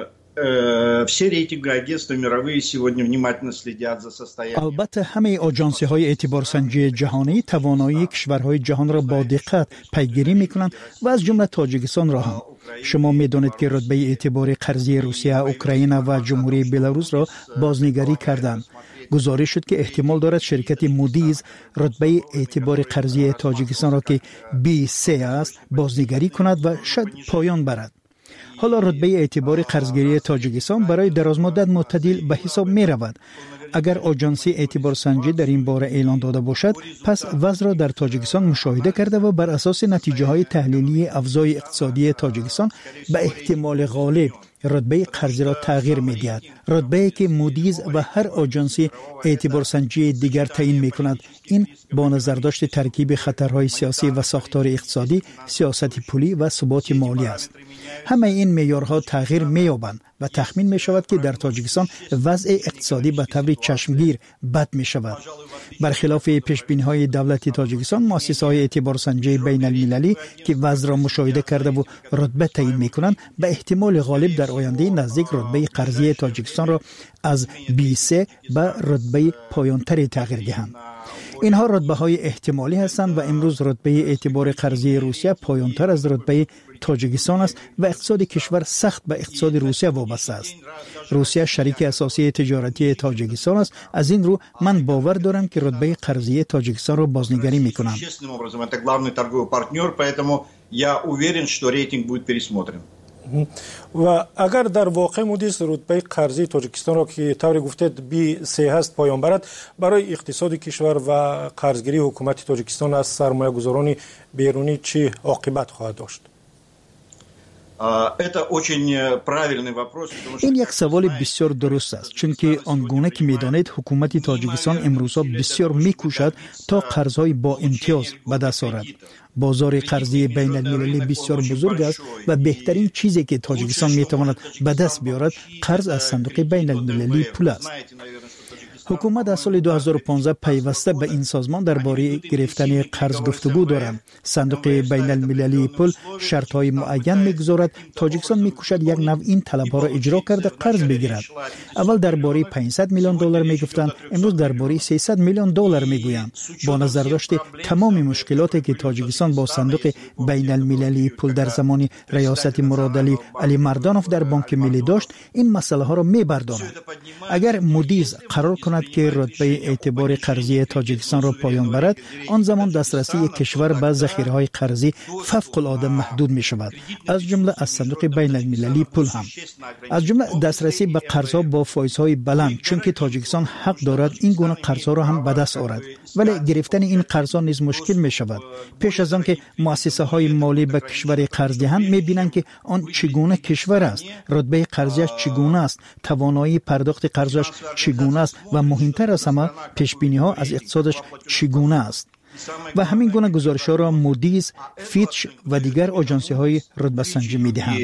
все рейтинговые агентства мировые сегодня внимательно следят за состоянием. البته همه آژانسی های اعتبارسنجی جهانی توانایی کشورهای جهان را با دقت پیگیری می‌کنند و از جمله تاجیکستان را هم. شما می‌دانید که رتبه اعتباری قرضی روسیه، اوکراین و جمهوری بلاروس را بازنگری کردند. گزارش شد که احتمال دارد شرکت مودیز رتبه اعتبار قرضی تاجیکستان را که بی سه است بازنگری کند و شاید پایان برد. حالا رتبه اعتبار قرضگیری تاجیکستان برای درازمدت معتدل به حساب می رود. اگر آژانسی اعتبارسنجی در این باره اعلان داده باشد، پس وضع را در تاجیکستان مشاهده کرده و بر اساس نتیجه های تحلیلی افزای اقتصادی تاجیکستان به احتمال غالب رتبه قرضی را تغییر می‌دهد. رتبه‌ای که مودیز و هر آژانسی اعتبارسنجی دیگر تعیین می‌کند. این با نظر داشت ترکیب خطرهای سیاسی و ساختار اقتصادی، سیاست پولی و ثبات مالی است. همه این معیارها تغییر می‌یابند و تخمین می‌شود که در تاجیکستان وضع اقتصادی به طور چشمگیر بد می‌شود. برخلاف پیش‌بینی‌های دولت تاجیکستان، مؤسسه‌های اعتبارسنجی بین‌المللی که وضع را مشاهده کرده و رتبه تعیین می‌کنند، به احتمال غالب در آینده نزدیک رتبه قرضی تاجیکستان را از بی سه به رتبه پایان‌تری تغییر دهند. اینها رتبه های احتمالی هستند و امروز رتبه اعتبار قرضی روسیه پایان‌تر از رتبه تاجیکستان است و اقتصاد کشور سخت به اقتصاد روسیه وابسته است. روسیه شریک اساسی تجارتی تاجیکستان است. از این رو من باور دارم که رتبه قرضی تاجیکستان را بازنگری می‌کنم. و اگر در واقع مودیس رتبه قرضی تاجیکستان را که طور گفتید بی سه هست پایان برد، برای اقتصاد کشور و قرضگیری حکومت تاجیکستان از سرمایه گذاران بیرونی چه عاقبت خواهد داشت؟ این یک سوال بسیار درست است، چون که آنگونه که می‌دانید حکومت تاجیکستان امروزها بسیار می‌کوشد تا قرض‌های با امتیاز به دست آورد. بازار قرضی بین المللی بسیار بزرگ است و بهترین چیزی که تاجیکستان می‌تواند به دست بیاورد قرض از صندوق بین المللی پول است. حکومت در سال دو هزار و پانزده پیوسته به این سازمان درباره گرفتن قرض گفتگو دارد. صندوق بین المللی پول شرط‌های معین می‌گذارد. تاجیکستان می‌کوشد یک نوع این طلب‌ها را اجرا کرده قرض بگیرد. اول درباره پانصد میلیون دلار میگفتند، امروز درباره سیصد میلیون دلار میگویند. با نظر داشته تمام مشکلاتی که تاجیکستان با صندوق بین المللی پول در زمان ریاست مراد علی علی مردانوف در بانک ملی داشت، این مسئله ها را می‌بردارد. اگر مودیز قرار کند که رتبه اعتبار قرضی تاجیکستان را پایان برد، آن زمان دسترسی کشور به ذخیره‌های قرضی فوق العاده محدود می شود، از جمله از صندوق بین المللی پول هم، از جمله دسترسی به قرضها با فایزهای بلند، چون که تاجیکستان حق دارد این گونه قرضها را هم به دست آورد، ولی گرفتن این قرضها نیز مشکل می شود. پیش از آن که مؤسسه های مالی به کشور قرض دهند می بینند که آن چگونه کشور است، رتبه قرضیش چگونه است، توانایی پرداخت قرضش چگونه است و مهمتر از همه پیشبینی ها از اقتصادش چگونه است. و همین گونه گزارش ها را مودیز، فیچ و دیگر آژانسی های رتبه سنجی می دهند.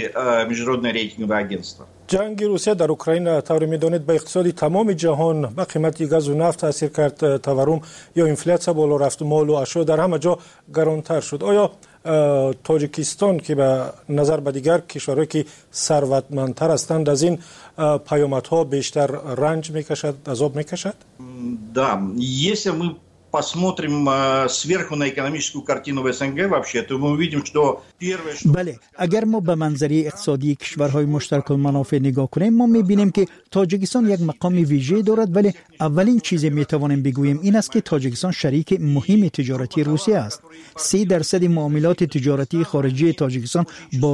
جنگ روسیه در اوکراین طور می دانید به اقتصاد تمام جهان به قیمت گاز و نفت تاثیر کرد. تورم یا انفلاسیون بالا رفت، مال و اشیا در همه جا گرانتر شد. آیا تاجیکستان که به نظر به دیگر کشورهایی که ثروتمندتر هستند از این پیامدها بیشتر رنج میکشد، عذاب میکشد؟ Да, если мы посмотрим сверху на экономическую картину в СНГ вообще, то мы увидим, что первое, что... بله، اگر ما به منظره اقتصادی کشورهای مشترک المنافع نگاه کنیم، ما می‌بینیم که تاجیکستان یک مقام ویژه دارد، ولی اولین چیزی می‌توانیم بگوییم این است که تاجیکستان شریک مهم تجارتی روسیه است. سه درصد معاملات تجارتی خارجی تاجیکستان با